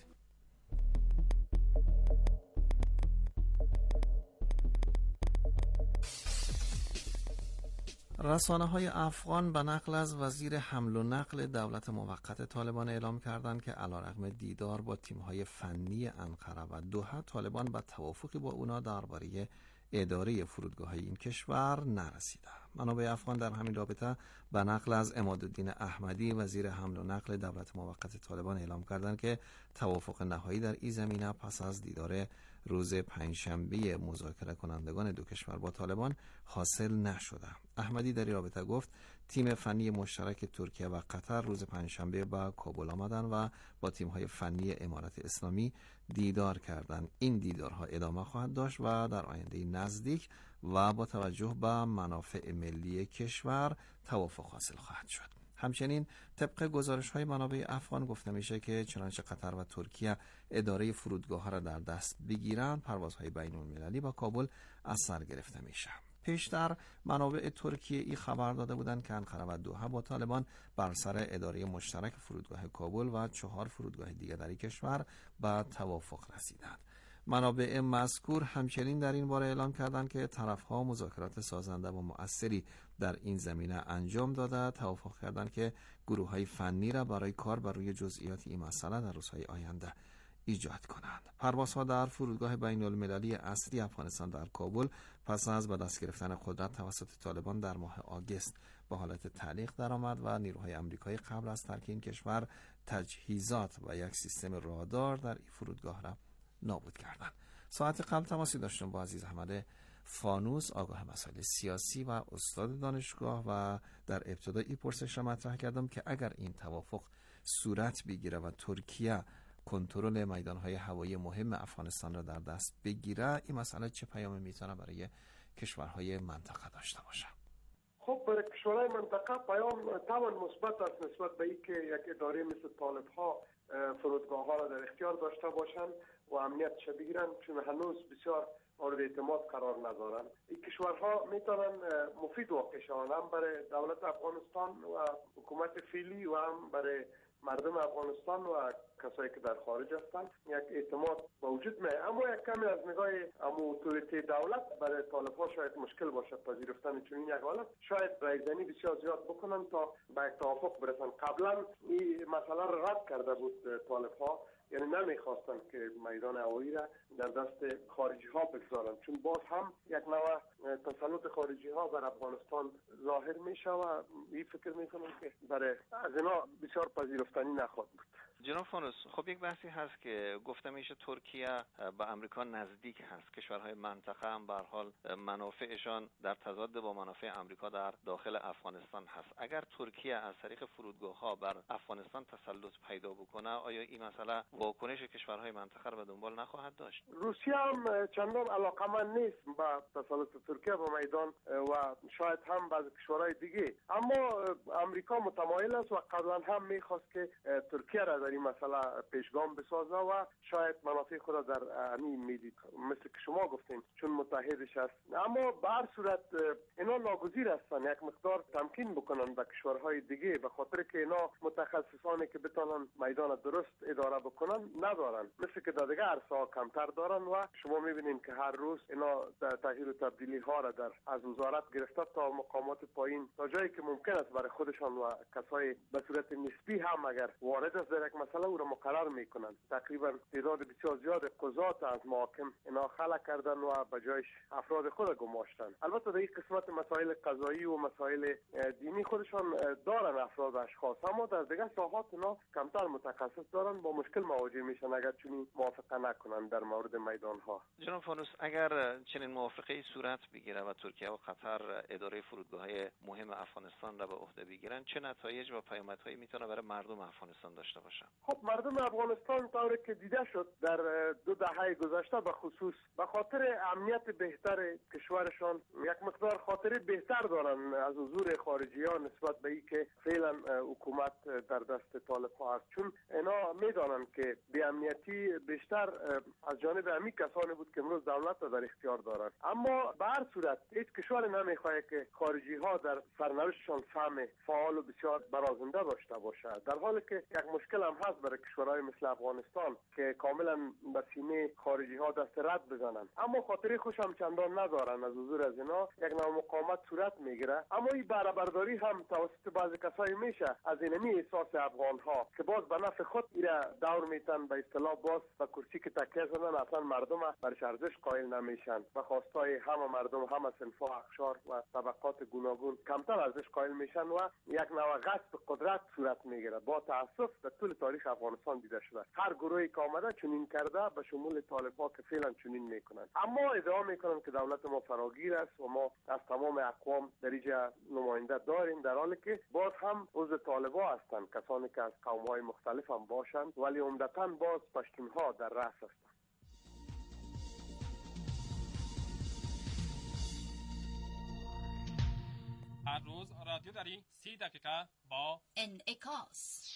رسانه‌های افغان به نقل از وزیر حمل و نقل دولت موقت طالبان اعلام کردند که علیرغم دیدار با تیم‌های فنی انقره و دوحه، طالبان به توافقی با اونا درباره اداره فرودگاه‌های این کشور نرسیده. منابع افغان در همین رابطه به نقل از عمادالدین احمدی وزیر حمل و نقل دولت موقت طالبان اعلام کردند که توافق نهایی در این زمینه پس از دیدار روز پنجشنبه مذاکره کنندگان دو کشور با طالبان حاصل نشده. احمدی در این رابطه گفت تیم فنی مشترک ترکیه و قطر روز پنجشنبه به کابل آمدن و با تیم‌های فنی امارت اسلامی دیدار کردند. این دیدارها ادامه خواهد داشت و در آینده نزدیک و با توجه به منافع ملی کشور توافق حاصل خواهد شد. همچنین طبق گزارش‌های منابع افغان گفته میشه که چنانچه قطر و ترکیه اداره فرودگاه‌ها را در دست بگیرند، پروازهای بین‌المللی با کابل از سر گرفته میشه. پیشتر منابع ترکیه ای خبر داده بودند که انقره و دوحه با طالبان بر سر اداره مشترک فرودگاه کابل و چهار فرودگاه دیگر در این کشور به توافق رسیدند. منابع مذکور همچنین در این باره اعلام کردند که طرف‌ها مذاکرات سازنده و مؤثری در این زمینه انجام داده، توافق کردند که گروه‌های فنی را برای کار بر روی جزئیات این مسئله در روزهای آینده ایجاد کنند. پروازها در فرودگاه بین المللی اصلی افغانستان در کابل پس از به دست گرفتن قدرت توسط طالبان در ماه آگوست به حالت تعلیق درآمد و نیروهای آمریکایی قبل از ترک این کشور تجهیزات و یک سیستم رادار در این فرودگاه را نابود کردند. ساعت قبل تماسی داشتم با عزیز احمد فانوس آگاه مسائل سیاسی و استاد دانشگاه و در ابتدا این پرسش را مطرح کردم که اگر این توافق صورت بگیره و ترکیه کنترل میدانهای هوایی مهم افغانستان را در دست بگیره، این مسئله چه پیامی میتونه برای کشورهای منطقه داشته باشه؟ خب برای کشورهای منطقه پیام طبعا مثبت است نسبت به اینکه یک اداره مثل طالب ها فرودگاه ها را در اختیار داشته باشند و امنیت بگیرند، چون هنوز بسیار مورد اعتماد قرار ندارند. این کشورها میتونن مفید واقع شوند هم برای دولت افغانستان و حکومت فعلی و هم برای مردم افغانستان و کسایی که در خارج هستند یک اعتماد موجود نه، اما یک کمی از نگاه امو اتوریته دولت برای طالب ها شاید مشکل باشه پذیرفتن چنین یک حالت. شاید رایزنی بسیار زیاد بکنن تا به توافق برسن. قبلا این مسئله را رد کرده بود طالب ها، یعنی نمیخواستن که میدان هوایی را در دست خارجی ها بگذارن، چون باز هم یک نوع تسلط خارجی ها بر افغانستان ظاهر میشه و این فکر میکنم که برای از اینا بسیار پذیرفتنی نخواهد بود. جناب فانوس، خب یک بحثی هست که گفته میشه ترکیه به امریکا نزدیک هست. کشورهای منطقه هم به هر حال منافعشان در تضاد با منافع امریکا در داخل افغانستان هست. اگر ترکیه از طریق فرودگاه ها بر افغانستان تسلط پیدا بکنه، آیا این مسئله واکنش کشورهای منطقه را به دنبال نخواهد داشت؟ روسیه هم چندان علاقمند نیست به تسلط ترکیه به میدان و شاید هم بعضی کشورهای دیگه، اما امریکا متمایل است و قبلا هم میخواست که ترکیه را در این مسئله پیشگام بسازه و شاید منافع خود در همین میدید، مثل که شما گفتین، چون متحدش است. اما به هر صورت اینا ناگزیر هستن یک مقدار تمکین بکنن به کشورهای دیگه، به خاطر که اینا متخصصانی که بتونن میدان درست اداره بکنن ندارن، مثل که در دیگه عرصه‌ها کمتر دارن و شما میبینین که هر روز اینا تغییر و تبدیلی ها را در از وزارت گرفته تا مقامات پایین تا جایی که ممکن است برای خودشان و کسای به صورت نسبی هم اگر وارد است در یک مسئله او را مقرر میکنن. تقریبا تعداد بسیار زیاد قضات از محاکم اینا خلع کردن و به جایش افراد خود گماشتن. البته در این قسمت مسائل قضایی و مسائل دینی خودشان دارن افراد و اشخاص، اما در دیگر ساحات اینا کمتر متخصص دارن، با مشکل مواجه میشن اگر چنین موافقه نکنن در مورد میدان ها. جناب فانوس، اگر چنین موافقه صورت بگیره و ترکیه و قطر اداره فرودگاه‌های مهم افغانستان را به عهده بگیرن، چه نتایج و پیامدهایی میتونه برای مردم افغانستان داشته باشه؟ خب مردم افغانستان طوری که دیده شد در دو دهه گذشته به خصوص به خاطر امنیت بهتر کشورشان یک مقدار خاطره بهتر دارن از حضور خارجی ها نسبت به اینکه فعلا حکومت در دست طالب ها است، چون اینا میدانن که بی امنیتی بیشتر از جانب همین کسانی بود که امروز دولت در اختیار دارن. اما به هر صورت هیچ کشور نمیخواد که خارجی ها در سرنوشتشان سهم فعال و بسیار برازنده داشته باشد، در حالی که یک مشکل هم هست برای کشورهای مثل افغانستان که کاملا به سینه خارجی ها دست رد بزنن، اما خاطره خوش هم چندان ندارن از حضور از اینا، یک نوع مقاومت صورت میگیره. اما این بهره برداری هم توسط بعضی کسایی میشه از اینمی احساس افغان ها که باز به نفع خود ایره دور میتن، به اصطلاح باز به کرسی که تکیه زدن اصلا مردم برش ارزش قائل نمیشن و خواستای همه مردم، همه صنفا، اقشار و طبقات گوناگون کمتر ارزش قائل میشن و یک نوع غصب قدرت صورت میگیره. با تاسف در طول تاریخ افغانستان دیده شده هر گروهی که آمده چنین کرده، به شمول طالب‌ها که فعلا چنین میکنن. اما ادعا میکنن که دولت ما فراگیر است و ما از تمام اقوام در اینجا نماینده داریم، در حالی که باز هم عضو طالب‌ها هستند، کسانی که از قوم‌های مختلف هم باشند، ولی عمدتاً باز پشتون‌ها در رأس هستند. هر روز رادیو داری سی دقیقه با انعکاس.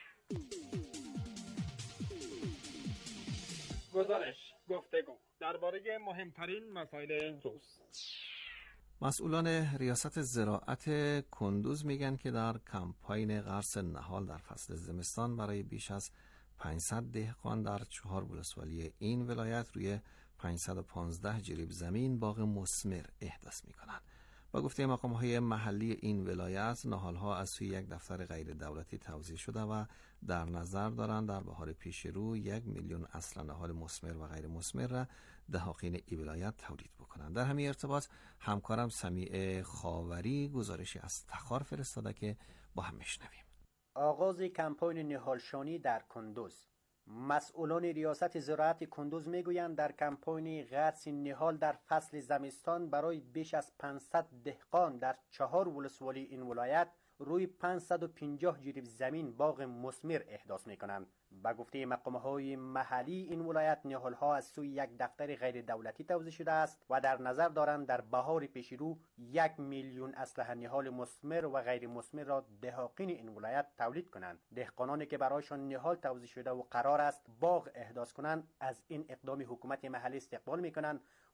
گزارش، گفتگو درباره مهمترین مسائل روز. مسئولان ریاست زراعت کندوز میگن که در کمپاین قرص نهال در فصل زمستان برای بیش از پانصد دهقان در چهار ولسوالی این ولایت روی پانصد و پانزده جریب زمین باغ مثمر احداث میکنند. با گفته مقام‌های محلی این ولایت، نهال‌ها از سوی یک دفتر غیر دولتی توزیع شده و در نظر دارند در بهار پیش رو یک میلیون اصل نهال مثمر و غیر مثمر را دهاقین این ولایت تولید بکنند. در همین ارتباط همکارم سمیع خاوری گزارشی از تخار فرستاده که با هم میشنویم. آغاز کمپاین نهالشانی در کندوز. مسئولان ریاست زراعت کندوز میگویند در کمپاین غرس نهال در فصل زمستان برای بیش از پانصد دهقان در چهار ولسوالی این ولایت روی پانصد و پنجاه جریب زمین باغ مثمر احداث میکنند. با گفته مقام‌های محلی این ولایت نهال‌ها از سوی یک دفتر غیر دولتی توزیع شده است و در نظر دارند در بهار پیش رو یک میلیون اسلحه نهال مثمر و غیر مثمر را دهاقین این ولایت تولید کنند. دهقانانی که برایشان نهال توزیع شده و قرار است باغ احداث کنند از این اقدام حکومت محلی استقبال میکنند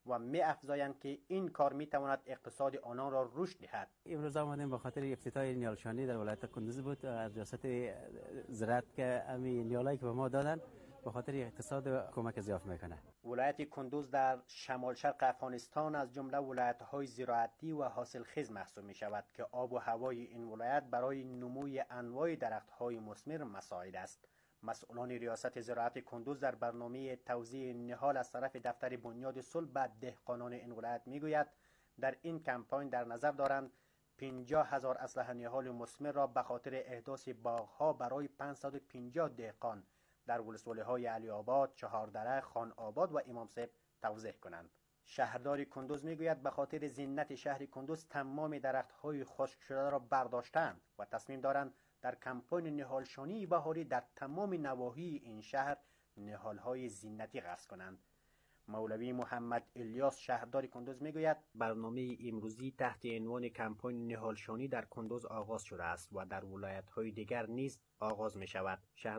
و می افزایند که این کار می تواند اقتصاد آنان را رشد دهد. امروز آمدیم به خاطر افتتاح نیالشانی در ولایت کندوز بود از ریاست زراعت که امی نیالایی که به ما دادن به خاطر اقتصاد کمک ضیاف میکنه. ولایت کندوز در شمال شرق افغانستان از جمله ولایت‌های زراعتی و حاصلخیز محسوب می شود که آب و هوای این ولایت برای نموی انواع درخت‌های مثمر مساعد است. مسئولان ریاست زراعت کندوز در برنامه توزیع نهال از طرف دفتر بنیاد صلح به دهقانان این ولایت میگوید در این کمپاین در نظر دارند پنجاه هزار اسلحه نهال مثمر را به خاطر احداث باغ‌ها برای پانصد و پنجاه دهقان در ولسوالی‌های علی آباد، چهاردره، خان آباد و امام صاحب توزیع کنند. شهردار کندوز میگوید به خاطر زینت شهر کندوز تمام درخت‌های خشک شده را برداشتند و تصمیم دارند در کمپاین نهالشانی بهاری در تمام نواحی این شهر نهال‌های زینتی غرس کنند. مولوی محمد الیاس شهردار کندوز میگوید برنامه امروزی تحت عنوان کمپاین نهالشانی در کندوز آغاز شده است و در ولایت‌های دیگر نیز آغاز می شود.